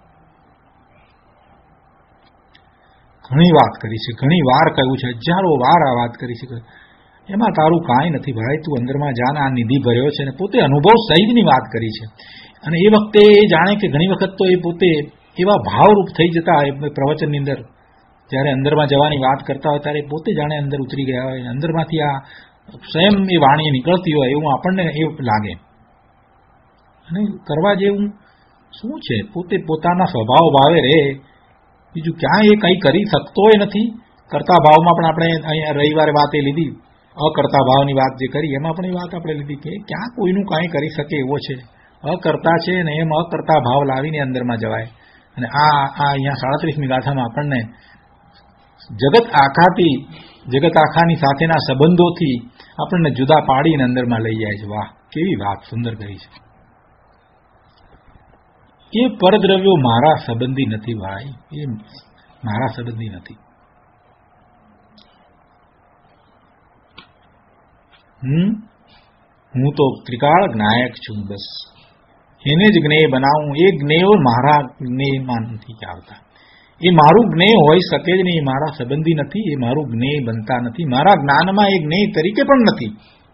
ઘણી વાત કરી છે, ઘણી વાર કહ્યું છે, હજારો વાર આ વાત કરી છે. એમાં તારું કાંઈ નથી ભાઈ. તું અંદરમાં જાને. આ નિધિ ભર્યો છે અને પોતે અનુભવ સહિતની વાત કરી છે. અને એ વખતે એ જાણે કે ઘણી વખત તો એ પોતે એવા ભાવરૂપ થઈ જતા પ્રવચનની અંદર, જ્યારે અંદરમાં જવાની વાત કરતા હોય ત્યારે પોતે જાણે અંદર ઉતરી ગયા હોય, અંદરમાંથી આ સ્વયં એ વાણી નીકળતી હોય એવું આપણને એવું લાગે. અને કરવા જેવું શું છે? પોતે પોતાના સ્વભાવ ભાવે રહે. બીજું ક્યાં એ કંઈ કરી શકતો એ નથી. કરતા ભાવમાં પણ આપણે અહીંયા રવિવારે વાત એ લીધી, અકર્તા ભાવની વાત જે કરી એમાં પણ એ વાત આપણે લીધી કે ક્યાં કોઈનું કાંઈ કરી શકે એવો છે. અકર્તા છે ને એમ અકર્તા ભાવ લાવીને અંદરમાં જવાય. અને આ આ અહીંયા સાડત્રીસમી ગાથામાં આપણને જગત આખાથી, જગત આખાની સાથેના સંબંધોથી આપણને જુદા પાડીને અંદરમાં લઈ જાય છે. વાહ, કેવી વાત સુંદર કહી છે. એ પરદ્રવ્યો મારા સંબંધી નથી ભાઈ, એ મારા સંબંધી નથી. હમ હું તો ત્રિકાળ જ્ઞાયક છું. બસ એને જ જ્ઞેય બનાવું. એ જ્ઞેયો મારા જ્ઞેયમાં નથી આવતા. એ મારું જ્ઞેય હોઈ શકે જ નહીં. એ મારા સંબંધી નથી. એ મારું જ્ઞેય બનતા નથી. મારા જ્ઞાનમાં એ જ્ઞેય તરીકે પણ નથી.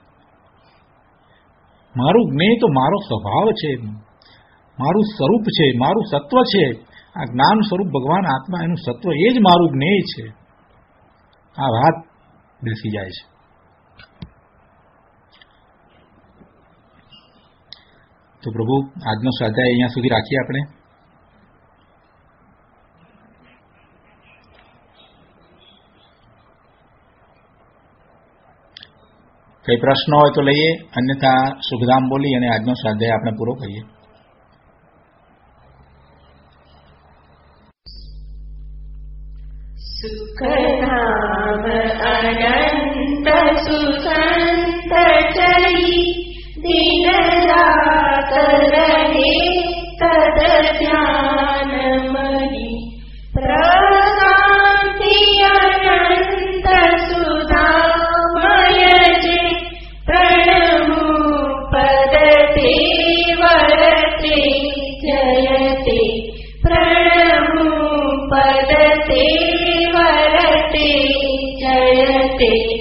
મારું જ્ઞેય તો મારો સ્વભાવ છે, મારું સ્વરૂપ છે, મારું સત્વ છે. આ જ્ઞાન સ્વરૂપ ભગવાન આત્મા, એનું સત્વ, એ જ મારું જ્ઞેય છે. આ વાત બેસી જાય છે. તો પ્રભુ આજનો સ્વાધ્યાય અહીંયા સુધી રાખીએ આપણે. કઈ પ્રશ્ન હોય તો લઈએ, અન્યથા શુભધામ બોલી અને આજનો સ્વાધ્યાય આપણે પૂરો કરીએ. સુખધામ અનંત સુસંત ચરી દિન રાત રહે તદ ધ્યાન મરી પ્રશાંતિ અનંત સુધામય જે પ્રણમુ પદ તે વરતે જયતે પ્રણમુ પદ તે વરતે જયતે.